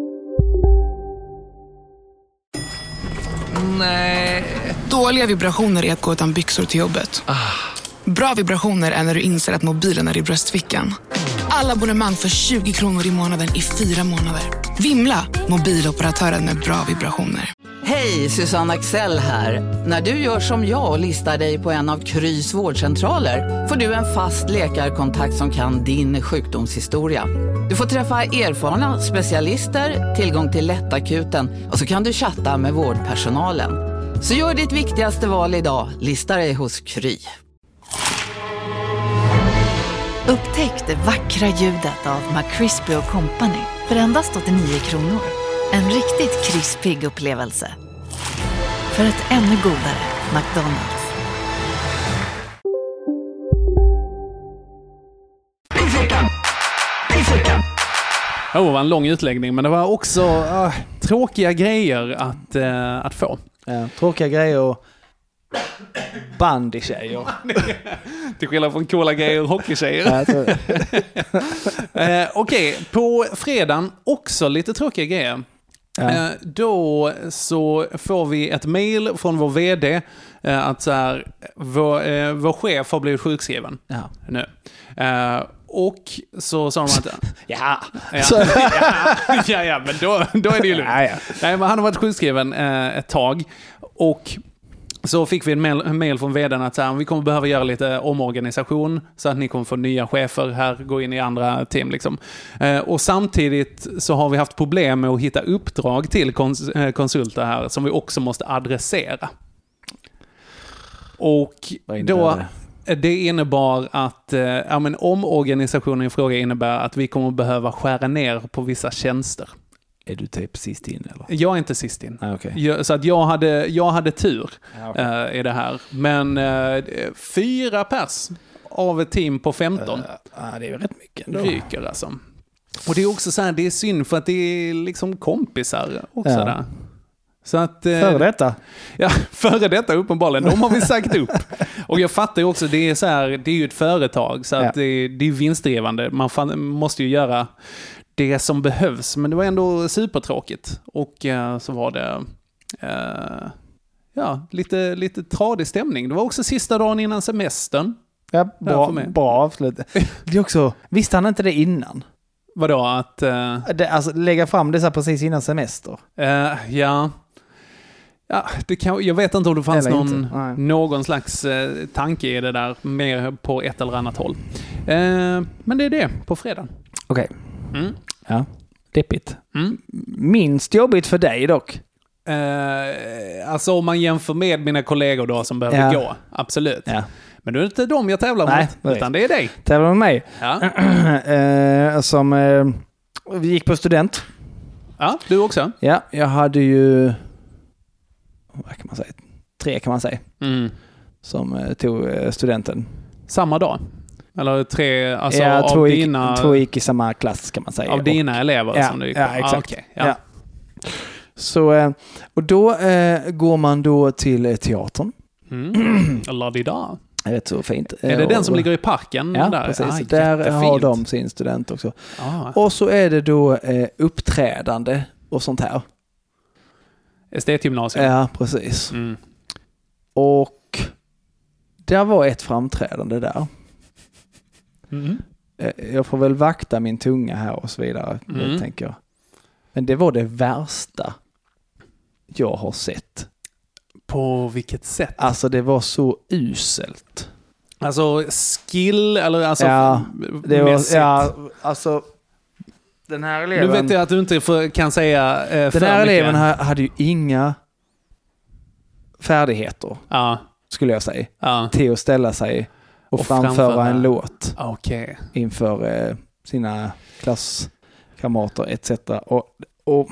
Nej. Dåliga vibrationer är att gå utan byxor till jobbet. Bra vibrationer är när du inser att mobilen är i bröstfickan. Alla abonnemang för 20 kronor i månaden i 4 månader. Vimla, mobiloperatören med bra vibrationer. Hej, Susanne Axel här. När du gör som jag och listar dig på en av Krys vårdcentraler får du en fast läkarkontakt som kan din sjukdomshistoria. Du får träffa erfarna specialister, tillgång till lättakuten och så kan du chatta med vårdpersonalen. Så gör ditt viktigaste val idag, listar dig hos Kry. Upptäck det vackra ljudet av McCrispy & Company för endast 89 kronor. En riktigt krispig upplevelse. För ett ännu godare McDonald's. Det var en lång utläggning, men det var också tråkiga grejer att få. Ja, tråkiga grejer och bandytjejer. Till skillnad från coola grejer och hockeytjejer. Okej, på fredagen också lite tråkiga grejer. Då så får vi ett mejl från vår vd att så här, vår chef har blivit sjukskriven nu. Och så sa de att men då är det ju lugnt. Nej, men han har varit sjukskriven ett tag, och så fick vi en mail från vdn att så här, vi kommer behöva göra lite omorganisation så att ni kommer få nya chefer här, gå in i andra team liksom. Och samtidigt så har vi haft problem med att hitta uppdrag till konsulter här som vi också måste adressera. Och då det innebar att omorganisationen i fråga innebär att vi kommer behöva skära ner på vissa tjänster. Är du typ sist in eller? Jag är inte sist in. Okay. Så att jag hade tur i det här. Men 4 pers av ett team på 15. Det är rätt mycket ändå. Ryker alltså. Och det är också så här, det är synd för att det är liksom kompisar också där. Så att, före detta? Ja, före detta uppenbarligen. De har vi sagt upp. Och jag fattar ju också, det är så här, det är ju ett företag så att det är vinstdrivande. Man måste ju göra det som behövs. Men det var ändå supertråkigt. Och så var det lite tradig stämning. Det var också sista dagen innan semestern. Ja, bra avslut. Det är också, visste han inte det innan? Vadå? Att... alltså lägga fram det så precis innan semester? Ja, jag vet inte om det fanns någon slags tanke i det där mer på ett eller annat håll. Men det är det på fredag. Okej. Ja, deppigt. Minst jobbigt för dig dock? Alltså om man jämför med mina kollegor då som behöver gå. Absolut. Ja. Men det är inte dem jag tävlar mot, utan det är dig. Tävlar med mig. Ja. Som vi gick på student. Ja, du också. Ja, jag hade ju vad kan man säga? 3 kan man säga. Som tog studenten. Samma dag? Eller 3, alltså av två gick i samma klass kan man säga. Av dina elever som du gick på? Ja, exakt. Okay. Ja. Så, och då går man då till teatern. Ladida. Rätt så fint. Är det den som ligger i parken? Ja, där? Precis. Där har de sin student också. Och så är det då uppträdande och sånt här. Estetgymnasium. Ja, precis. Och där var ett framträdande där. Jag får väl vakta min tunga här och så vidare, tänker jag. Men det var det värsta jag har sett. På vilket sätt? Alltså det var så uselt. Alltså skill eller alltså det var, alltså den här eleven. Nu vet jag att du inte kan säga den här eleven hade ju inga färdigheter. Skulle jag säga. Till att ställa sig och framföra en låt. Inför sina klasskamrater etc. Och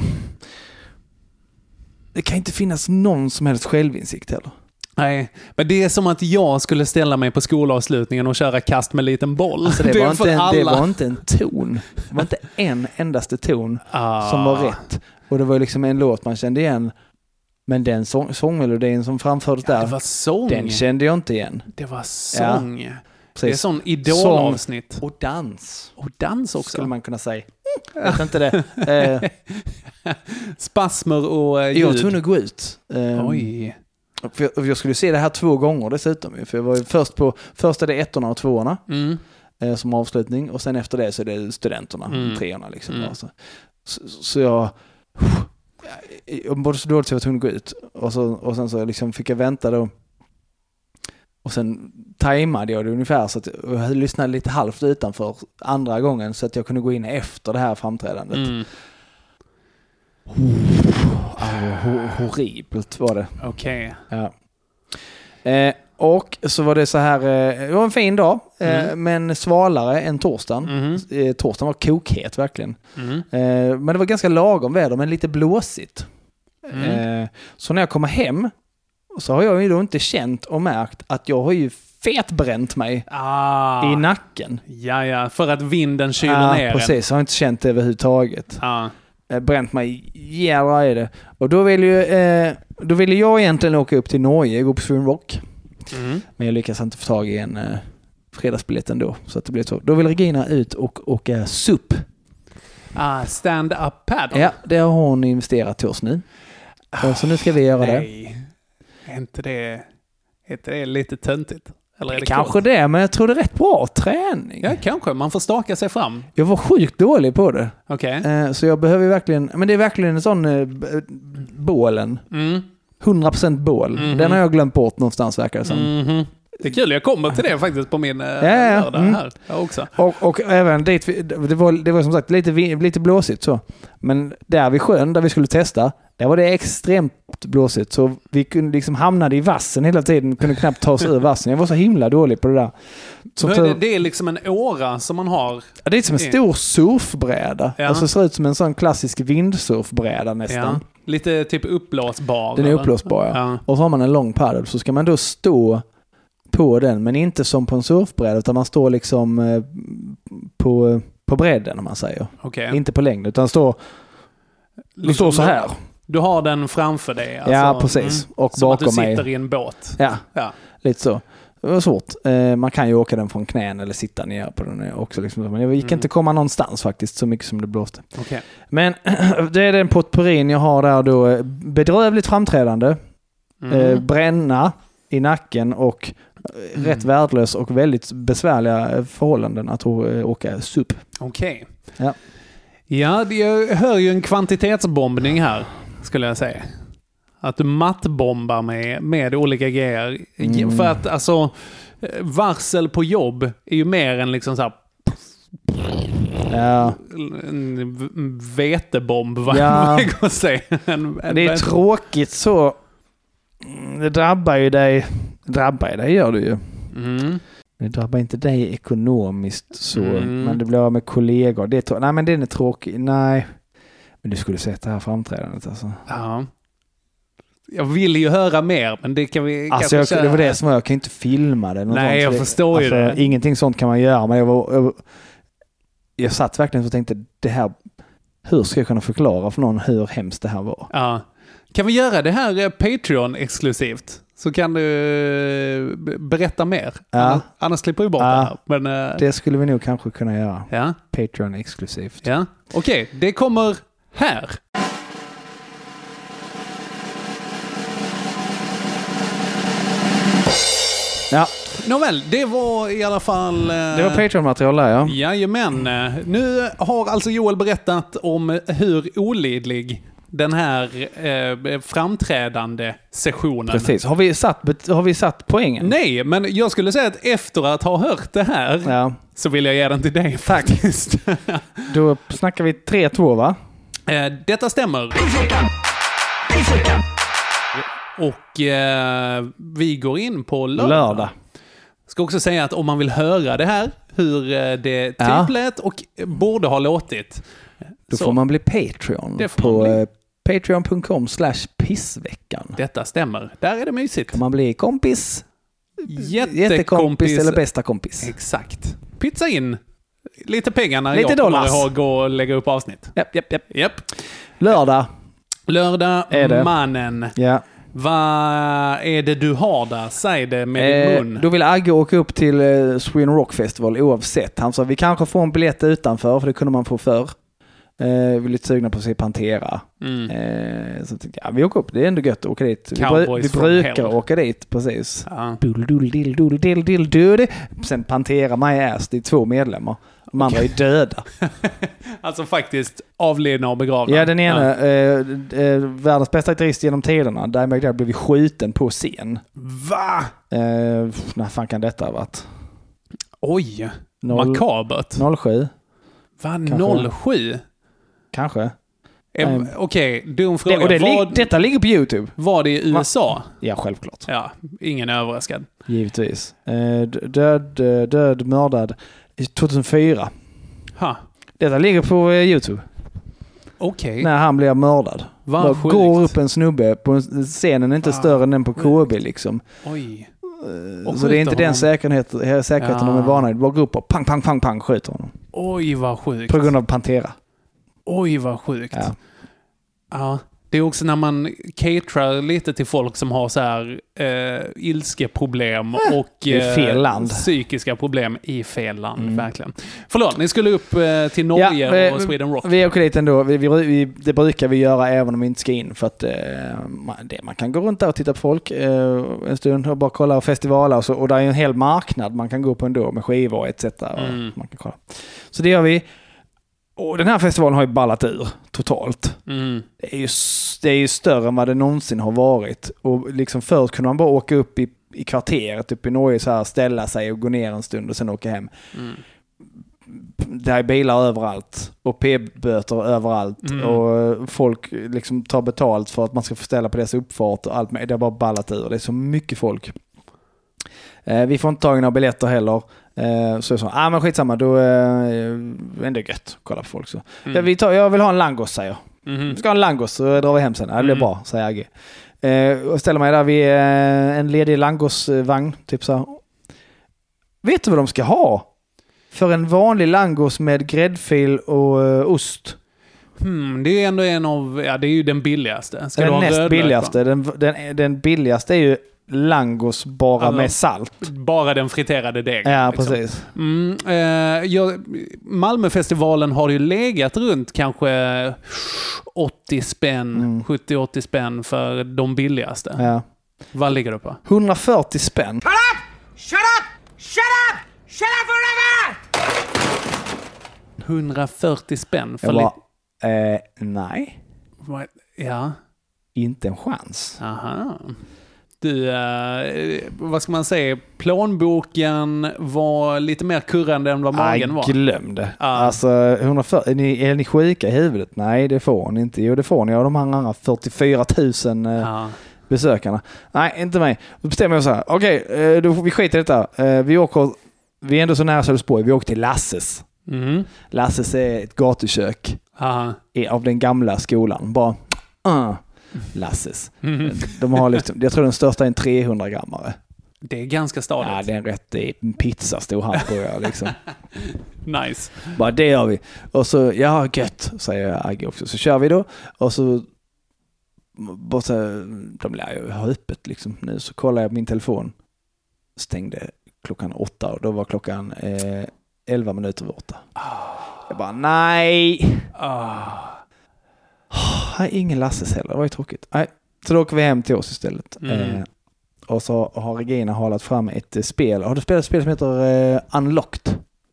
det kan inte finnas någon som helst självinsikt heller. Nej, men det är som att jag skulle ställa mig på skolavslutningen och köra kast med liten boll. Alltså det var inte en ton. Det var inte en endaste ton som var rätt. Och det var liksom en låt man kände igen. Men den sångmelodin som framfördes där, det var sång. Den kände jag inte igen. Det var sång. Ja, det är sån idolavsnitt. Sång och dans. Och dans också. Skulle man kunna säga. Jag vet inte det. Spasmer och ljud. Jag var tvungen att gå ut. Oj. För jag skulle se det här 2 gånger dessutom. För jag var ju först är det 1:orna och 2:orna som avslutning. Och sen efter det så är det studenterna, 3:orna liksom. Så jag både så dåligt så jag var tvungen att gå ut. Och sen så liksom fick jag vänta då. Och sen tajmade jag det ungefär så att jag lyssnade lite halvt utanför andra gången så att jag kunde gå in efter det här framträdandet. Horribelt var det. Okej. Ja. Och så var det så här, det var en fin dag, men svalare än torsdagen. Torsdagen var kokhet verkligen. Men det var ganska lagom väder, men lite blåsigt. Så när jag kommer hem så har jag ju då inte känt och märkt att jag har ju fetbränt mig i nacken. Ja, för att vinden kyler ner. Precis, jag har inte känt det överhuvudtaget. Bränt mig jävla i det. Och då ville jag egentligen åka upp till Norge och gå på Sweden Rock. Men jag lyckas inte få tag i en fredagsbiljett ändå. Så att det blev så. Då vill Regina ut och åka SUP. Stand-up paddle. Ja, det har hon investerat till oss nu. Så nu ska vi göra det. Är inte det lite töntigt? Eller är det kanske det, men jag tror det är rätt bra träning. Ja, kanske. Man får staka sig fram. Jag var sjukt dålig på det. Okej. Så jag behöver verkligen... Men det är verkligen en sån bålen. 100% bål. Den har jag glömt bort någonstans, verkar det som. Det är kul, jag kommer till det faktiskt på min lördag här också. Och även dit, det var som sagt lite blåsigt så. Men där vid sjön, där vi skulle testa, där var det extremt blåsigt. Så vi kunde liksom hamnade i vassen hela tiden, kunde knappt ta oss ur vassen. Jag var så himla dålig på det där. Det är liksom en åra som man har. Ja, det är som en stor surfbräda. Ja. Alltså ser ut som en sån klassisk vindsurfbräda nästan. Ja. Lite typ uppblåsbar. Den är uppblåsbar, ja. Och så har man en lång paddel, så ska man då stå på den, men inte som på en surfbräda, utan man står liksom på bredden, om man säger. Okay. Inte på längd, utan du står så här. Du har den framför dig. Alltså, ja, precis. Och som bakom att du mig. sitter i en båt. Ja, lite så. Det var svårt. Man kan ju åka den från knän eller sitta ner på den också. Liksom. Men jag gick inte komma någonstans faktiskt, så mycket som det blåste. Okay. Men det är den potpurrin jag har där då. Bedrövligt framträdande. Bränna i nacken och rätt värdelös och väldigt besvärliga förhållanden att åka SUP. Okej. Ja. Ja, jag hör ju en kvantitetsbombning här, skulle jag säga. Att du mattbombar med olika grejer. För att alltså, varsel på jobb är ju mer än liksom så här... Ja. En vetebomb, vad jag går säga. Det är tråkigt så. Det drabbar ju dig. Gör det ju. Det drabbar inte dig ekonomiskt så. Men det blir av med kollegor. Nej, men den är tråkig. Nej. Men du skulle sett det här framträdandet alltså. Ja. Jag vill ju höra mer, men det kan vi alltså kanske det var det som jag kan inte filma det. Nej, jag förstår ju det. Ingenting sånt kan man göra, men jag satt verkligen och tänkte, det här, hur ska jag kunna förklara för någon hur hemskt det här var? Ja. Kan vi göra det här Patreon-exklusivt? Så kan du berätta mer. Ja. Annars klipper vi bort det här. Men, det skulle vi nog kanske kunna göra. Ja. Patreon-exklusivt. Ja. Okej, det kommer här. Ja. Nåväl, det var i alla fall... Det var Patreon-material där, ja. Jajamän. Nu har alltså Joel berättat om hur olidlig den här framträdande sessionen. Precis. Har vi satt poängen? Nej, men jag skulle säga att efter att ha hört det här så vill jag ge den till dig faktiskt. Då snackar vi 3-2, va? Detta stämmer. Och vi går in på lördag. Ska också säga att om man vill höra det här, hur det typ lät och borde ha låtit, då får man bli Patreon på patreon.com/pissveckan. Detta stämmer. Där är det mysigt. Kan man bli kompis, jättekompis eller bästa kompis. Exakt. Pizza in lite pengar när lite jag dollars. kommer att gå och lägga upp avsnitt. Japp. Lördag är det. Mannen. Ja. Vad är det du har där? Säg det med din mun. Då vill Agge åka upp till Sweden Rock Festival oavsett. Han sa vi kanske får en biljett utanför, för det kunde man få förr. Vi är lite sugna på att se Pantera. Så tänkte jag, vi åker upp. Det är ändå gött att åka dit. Vi brukar åka dit, precis. Sen Pantera My Ass, det är 2 medlemmar. De andra är döda. Alltså faktiskt avlidna och begravna. Ja, den ena världens bästa gitarrist genom tiderna. Där blev vi skjuten på scen. Va? När fan kan detta ha varit? Oj, makabert. 07. Va, 07? Kanske. Okej, dum fråga. Detta ligger på YouTube. Var det i USA? Ja, självklart. Ja, ingen överraskad. Givetvis. Död, mördad 2004. Detta ligger på YouTube. Okej. När han blir mördad. Går upp en snubbe på scenen, inte större än den på KB liksom. Oj. Så det är inte den säkerheten de är vana vid. Bara går upp och pang, skjuter honom. Oj, vad sjukt. På grund av Pantera. Oj, vad sjukt. Ja. Det är också när man caterar lite till folk som har så här ilskeproblem och fel land. Psykiska problem i fel land, verkligen. Förlåt, ni skulle upp till Norge och Sweden Rock. Vi åker dit ändå. Det brukar vi göra även om vi inte ska in, för att man kan gå runt där och titta på folk en stund och bara kolla festivaler och där är en hel marknad man kan gå på ändå med skivor etc. Man kan kolla. Så det gör vi. Och den här festivalen har ju ballat ur totalt. Det är ju större än vad det någonsin har varit. Och liksom förut kunde man bara åka upp i kvarteret upp i Norge så här, ställa sig och gå ner en stund och sen åka hem. Det är bilar överallt och p-böter överallt och folk liksom tar betalt för att man ska få ställa på dess uppfart och allt med. Det har bara ballat ur. Det är så mycket folk. Vi får inte tag i några biljetter heller. Så jag sa, men skitsamma, då är det gött. Kolla på folk så. Jag vill ha en langos, säger jag. Vi ska ha en langos, så drar vi hem sen. Det blir bra, säger Agge. Och ställer mig där vid en ledig langosvagn, typ så här. Vet du vad de ska ha? För en vanlig langos med gräddfil och ost. Det är ändå det är ju den billigaste. Ska den näst billigaste. Den billigaste är ju langos bara med salt. Bara den friterade degen. Ja, liksom. precis. Malmöfestivalen har ju legat runt kanske 80 spänn, 70-80 spänn för de billigaste. Ja. Vad ligger du på? 140 spänn. Shut up! Shut up! Shut up! Shut up forever! 140 spänn för nej. Ja. Inte en chans. Aha. Du, vad ska man säga? Plånboken var lite mer kurrande än vad magen var. Glöm det. Alltså, 140, är ni sjuka i huvudet? Nej, det får ni inte. Jo, det får ni av de här andra 44 000 besökarna. Nej, inte mig. Då bestämmer jag så här. Okej, vi skiter i detta. Vi är ändå så nära Sölvesborg. Vi åker till Lasses. Lasses är ett gatukök av den gamla skolan. Bara Lasses. De har liksom, jag tror den största är en 300-grammare. Det är ganska stadigt. Ja, det är en pizza stor hamburgare liksom. Nice. Bara det gör vi. Och så, ja gött, säger Agge också. Så kör vi då. Och så de lär ju ha öppet liksom. Nu så kollar jag på min telefon. Stängde klockan 8 och då var klockan 11 minuter över 8. Jag bara, nej. Ingen Lasses heller, det var ju tråkigt. Nej, så då åker vi hem till oss istället. Och så har Regina halat fram ett spel. Har du spelat ett spel som heter Unlocked?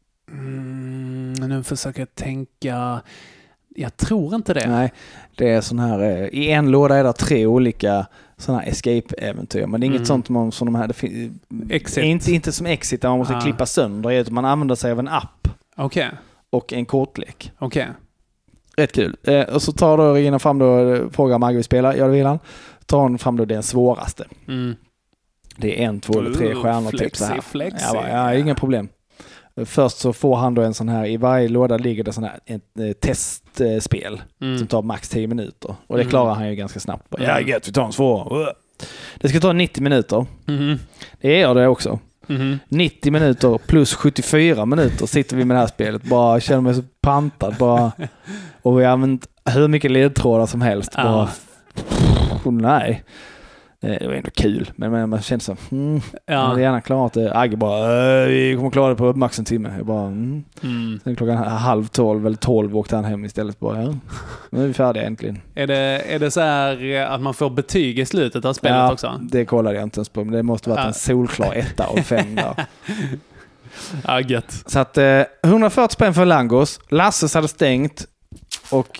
Nu försöker jag tänka. Jag tror inte det. Nej, det är sån här. I en låda är det 3 olika såna här escape-äventyr. Men det är inget sånt som de här. Inte som Exit där man måste klippa sönder. Utan man använder sig av en app. Okej. Och en kortlek. Okej. Rätt kul. Och så tar då Regina fram då, frågar Maggie vi spelar. Ja, det vill han. Tar hon fram då den svåraste. Det är 1, 2 eller 3 stjärnor typ så här. Ja, inga problem. Först så får han då en sån här, i varje låda ligger det sån här ett testspel som tar max 10 minuter. Och det klarar han ju ganska snabbt. Ja, gött, vi tar en svår. Det ska ta 90 minuter. Det gör det också. 90 minuter plus 74 minuter sitter vi med det här spelet. Bara känner mig så pantad. Bara, och vi har använt hur mycket ledtrådar som helst. Bara, nej. Det var ändå kul. Men man kände så jag hade gärna klarat det. Agge bara, vi kommer klara det på max en timme. Jag bara, Sen klockan 11:30 eller 12 åkte han hem istället. Bara, nu är vi färdiga äntligen. Är det så här att man får betyg i slutet av spelet också? Det kollade jag inte ens på. Men det måste vara en solklar 1 av 5 där. Ja, gött. Så att 140 spänn för Langos. Lasses hade stängt. Och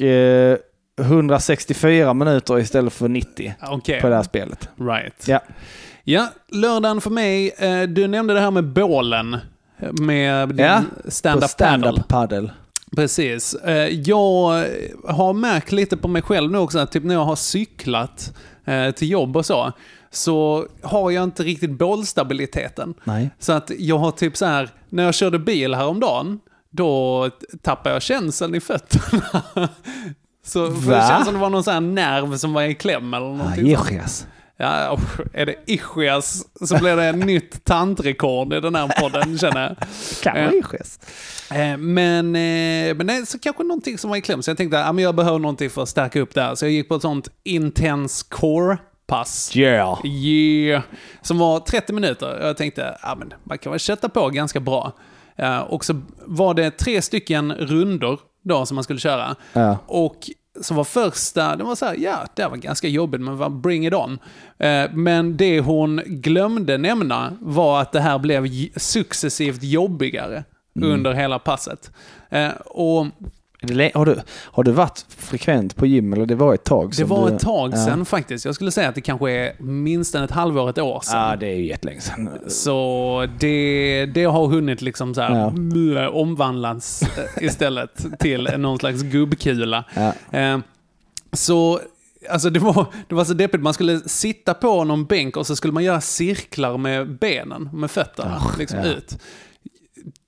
164 minuter istället för 90 på det här spelet. Right. Ja, lördagen för mig. Du nämnde det här med bålen. Med din stand-up paddle. Precis. Jag har märkt lite på mig själv nu också att typ när jag har cyklat till jobb och så har jag inte riktigt bålstabiliteten. Nej. Så att jag har typ så här, när jag körde bil häromdagen, då tappar jag känseln i fötterna. Så det känns som det var någon sån här nerv som var i kläm eller någonting. Ischias. Ja, är det ischias så blir det ett nytt tantrekord i den här podden, känner jag. Kan vara ischias. Men det är så kanske någonting som var i kläm. Så jag tänkte att jag behöver någonting för att stärka upp där. Så jag gick på ett sånt intense core-pass. Yeah. Som var 30 minuter. Jag tänkte, men man kan väl sätta på ganska bra. Och så var det 3 stycken rundor då som man skulle köra. Ja. Och så var första, det var så här, det var ganska jobbigt, men var bring it on. Men det hon glömde nämna var att det här blev successivt jobbigare under hela passet. Och har du varit frekvent på gym eller det var ett tag? Det var ett tag sedan faktiskt. Jag skulle säga att det kanske är minst ett halvår, ett år sedan. Ja, det är ju jättelänge sedan. Så det har hunnit liksom så här omvandlats istället till någon slags gubbkula. Ja. Så alltså det var så deppigt. Man skulle sitta på någon bänk och så skulle man göra cirklar med benen, med fötterna ut.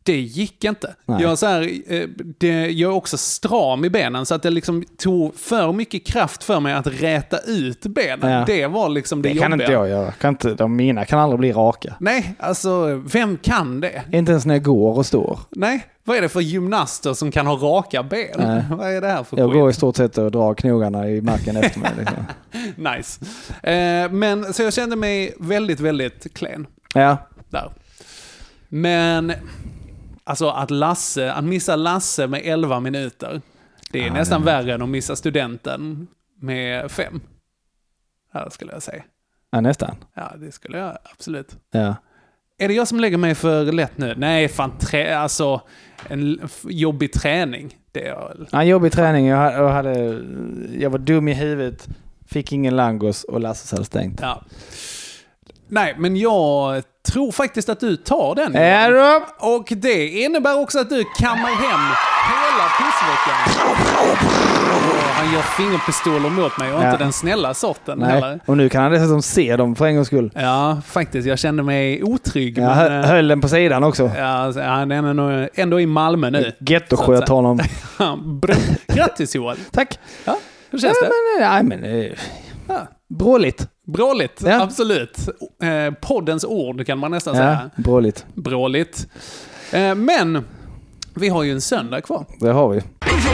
Det gick inte. Jag är också stram i benen så att det liksom tog för mycket kraft för mig att räta ut benen. Ja. Det var liksom det jobbiga. Kan inte jag göra. Mina kan aldrig bli raka. Nej, alltså vem kan det? Inte ens när jag går och står. Nej, vad är det för gymnaster som kan ha raka ben? Nej. Vad är det här för Jag går i stort sett och drar knogarna i marken efter mig. Liksom. Nice. Men så jag kände mig väldigt, väldigt klen. Ja. Där. Men alltså att missa Lasse med 11 minuter, det är nästan värre än att missa studenten med 5. Här skulle jag säga. Ja, nästan. Ja, det skulle jag absolut. Ja. Är det jag som lägger mig för lätt nu? Nej, fan, alltså en jobbig träning. Det är väl... Ja, jobbig träning. Jag var dum i huvudet, fick ingen langos och Lasse hade stängt. Ja. Nej, men jag tror faktiskt att du tar den. Och det innebär också att du kammar hem hela pissveckan. Han gör fingerpistoler mot mig och inte den snälla sorten. Nej. Heller. Och nu kan han dessutom se dem för en gångs skull. Ja, faktiskt. Jag kände mig otrygg. Jag höll den på sidan också. Ja, han är ändå i Malmö nu. Getto sköt honom. Grattis, Joel. Tack. Ja, hur känns det? Bråligt. Bråligt, absolut. Poddens ord kan man nästan säga. Bråligt. Men vi har ju en söndag kvar. Det har vi.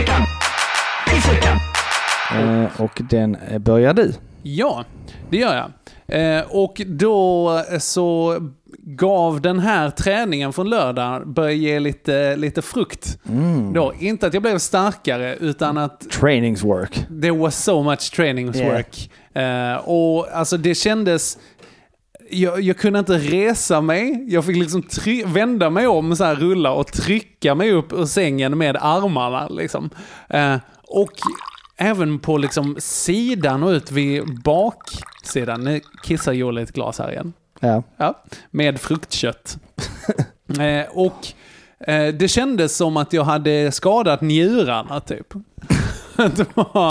Och den börjar du. Ja, det gör jag. Och då så gav den här träningen från lördag började ge lite frukt. Då, inte att jag blev starkare utan att trainingswork. There was so much trainingswork. Och alltså det kändes jag kunde inte resa mig. Jag fick liksom vända mig om så här, rulla och trycka mig upp ur sängen med armarna liksom. Och även på liksom sidan och ut vid baksidan. Nu kissar Joel ett glas här igen. Ja, med fruktkött. Och det kändes som att jag hade skadat njurarna typ. Det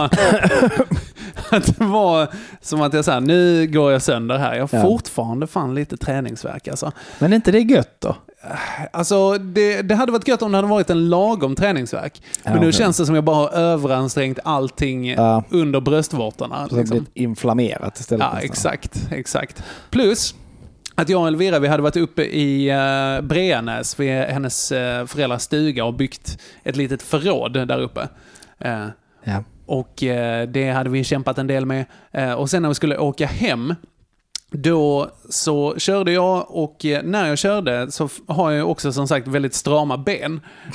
var som att jag sa, nu går jag sönder här. Jag har fortfarande fan lite träningsvärk alltså. Men är inte det gött då? Alltså det hade varit gött om det hade varit en lagom träningsvärk. Men nu känns det som jag bara har överansträngt allting under bröstvårtorna. Så liksom. Det blir inflammerat istället. Ja, exakt. Plus att jag och Elvira, vi hade varit uppe i Breanäs vid hennes föräldrars stuga och byggt ett litet förråd där uppe. Och det hade vi kämpat en del med. Och sen när vi skulle åka hem, då så körde jag, och när jag körde så har jag också som sagt väldigt strama ben.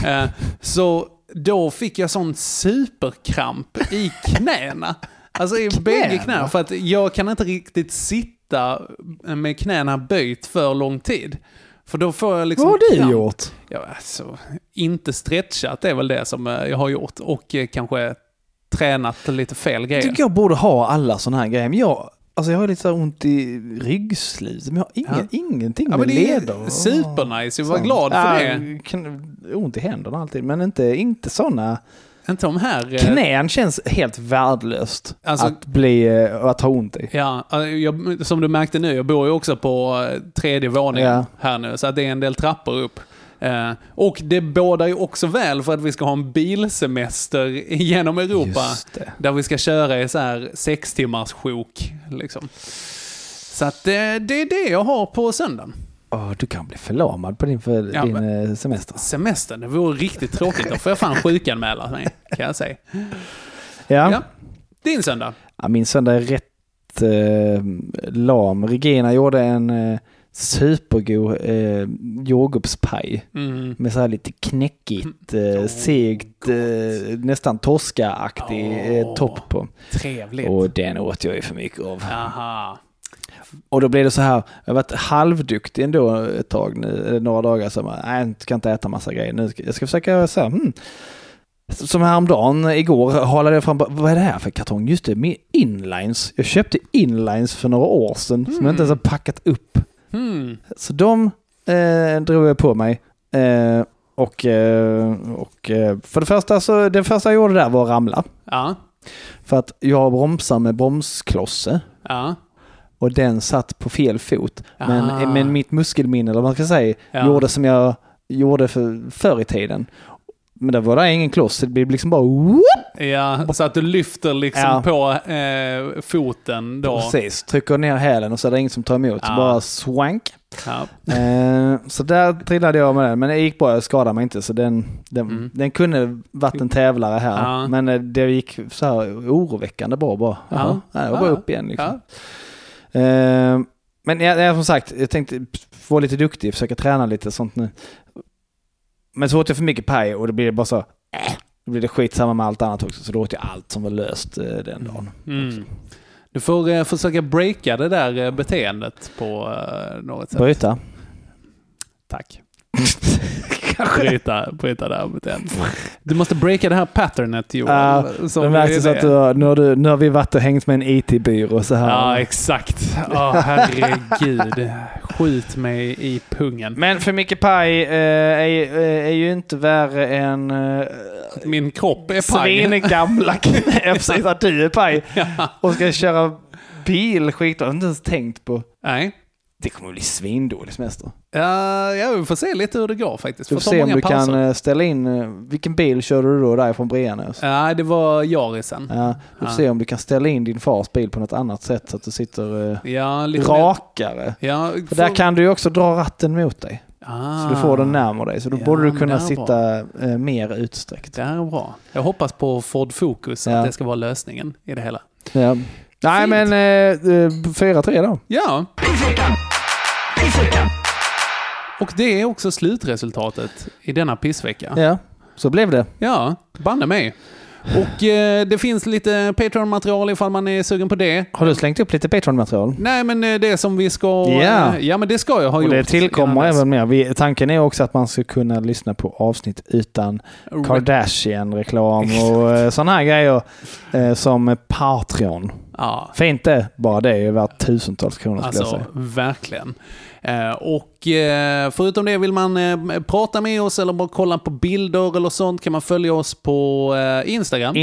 Så då fick jag sån superkramp i knäna. Alltså i bägge knäna. För att jag kan inte riktigt sitta med knäna böjt för lång tid. För då får jag liksom... Vad har du gjort? Ja, alltså, inte stretchat är väl det som jag har gjort. Och kanske tränat lite fel grejer. Jag borde ha alla såna här grejer. Men jag har lite så ont i ryggslut. Men jag har ingenting med leder. Supernice, jag var glad för det. Ont i händerna alltid. Men inte såna... Inte de här... Knän känns helt värdelöst att ha ont i. Ja, som du märkte nu, jag bor ju också på 3:e våningen här nu. Så att det är en del trappor upp. Och det bådar ju också väl för att vi ska ha en bilsemester genom Europa. Där vi ska köra i så här 6 timmars sjok. Liksom. Så att det är det jag har på söndagen. Du kan bli förlamad på din semester. Semestern, det vore riktigt tråkigt. Då får jag fan sjukanmäla mig, kan jag säga. Ja. Din söndag? Ja, min söndag är rätt lam. Regina gjorde en supergod jordgubbspaj med så här lite knäckigt, segt, nästan torskaaktig topp på. Trevligt. Och den åt jag ju för mycket av. Aha. Och då blev det så här, jag har varit halvduktig ändå ett tag nu, några dagar, så jag ska inte äta massa grejer nu. Jag ska försöka så här, som häromdagen, igår halade jag fram, vad är det här för kartong? Just det, med inlines. Jag köpte inlines för några år sedan som jag inte ens har packat upp. Så de drog jag på mig. Och för det första, så det första jag gjorde där var att ramla. Ja. För att jag bromsar med bromsklosse. Ja. Och den satt på fel fot. Men mitt muskelminne, eller vad man ska säga, gjorde som jag gjorde förr i tiden. Men det var där ingen kloss. Det blir liksom bara... Ja, så att du lyfter liksom på foten då. Precis, trycker ner hälen och så är det ingen som tar emot. Så bara swank. Ja. Så där trillade jag med den. Men det gick bra, jag skadade mig inte. Så den kunde varit en tävlare här. Ja. Men det gick så här oroväckande bra bara. Ja. Det var bara upp igen liksom. Ja. Men jag som sagt, jag tänkte få lite duktig, försöka träna lite sånt nu. Men så åt jag för mycket paj och det blir bara så då blir det skitsamma med allt annat också. Så då åt jag allt som var löst den dagen. Du får försöka breaka det där beteendet på något sätt. Bryta. Tack. bryta det här beteendet. Du måste breaka det här patternet, Johan. Det märks så att nu har vi varit och hängt med en IT-byrå så här. Ja, exakt. Herregud. Skjut mig i pungen. Men för mycket paj är ju inte värre än min kropp är paj. Svingamla precis att du är paj. Och ska köra bil skit. Jag har inte ens tänkt på. Nej. Det kommer att bli svindålig semester. Ja, vi får se lite hur det går faktiskt. Du får se om du kan ställa in... Vilken bil körde du då där från Brianus? Ja, det var Jarisen. Ja, du får se om du kan ställa in din fars bil på något annat sätt så att du sitter lite rakare. Ja, för där kan du ju också dra ratten mot dig. Så du får den närmare dig. Så då borde du kunna sitta mer utsträckt. Det här är bra. Jag hoppas på Ford Focus att det ska vara lösningen i det hela. Ja. Nej, men 4-3 då. Ja. Och det är också slutresultatet i denna pissvecka. Ja, så blev det. Ja, banne mig. Och det finns lite Patreon-material ifall man är sugen på det. Har du slängt upp lite Patreon-material? Nej, men det som vi ska... Ja, men det ska jag ha gjort. Och det tillkommer även mer. Tanken är också att man ska kunna lyssna på avsnitt utan Kardashian-reklam och sådana här grejer som Patreon. Ja. För inte bara det är ju värt tusentals kronor skulle jag säga. Verkligen. Och förutom det vill man prata med oss eller bara kolla på bilder eller sånt kan man följa oss på Instagram.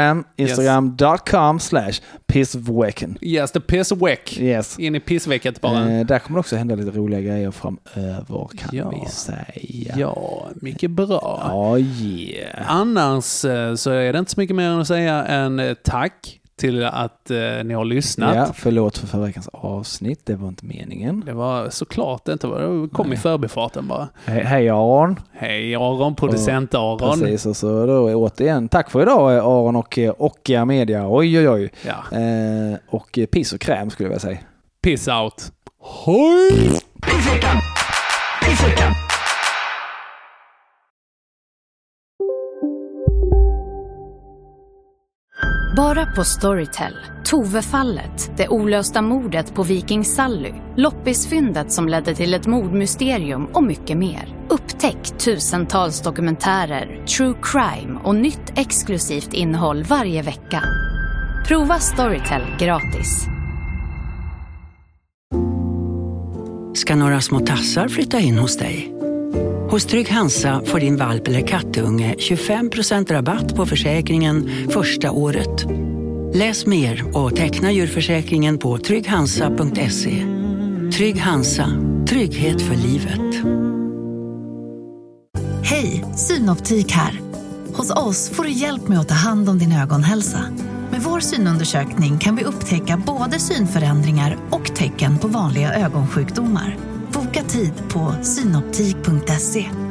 Instagram.com/pissvecken. Yes, the pissveck. Yes. In i pissvecket bara. Där kommer också hända lite roliga grejer framöver kan vi säga. Ja, mycket bra. Annars så är det inte så mycket mer än att säga än tack till att ni har lyssnat. Ja, förlåt för förra veckans avsnitt. Det var inte meningen. Det var såklart inte. Det kom i förbifarten bara. Hej Aron. Hej Aron, producent Aron. Precis, och så då återigen. Tack för idag Aron och Occhia Media. Oj. Ja. Och piss och kräm skulle jag vilja säga. Piss out. Hej! Bara på Storytel. Tove-fallet, det olösta mordet på Viking Sally, loppisfyndet som ledde till ett mordmysterium och mycket mer. Upptäck tusentals dokumentärer, true crime och nytt exklusivt innehåll varje vecka. Prova Storytel gratis. Ska några små tassar flytta in hos dig? Hos Trygg Hansa får din valp eller kattunge 25% rabatt på försäkringen första året. Läs mer och teckna djurförsäkringen på trygghansa.se. Trygg Hansa, trygghet för livet. Hej, Synoptik här. Hos oss får du hjälp med att ta hand om din ögonhälsa. Med vår synundersökning kan vi upptäcka både synförändringar och tecken på vanliga ögonsjukdomar. Boka tid på synoptik.se.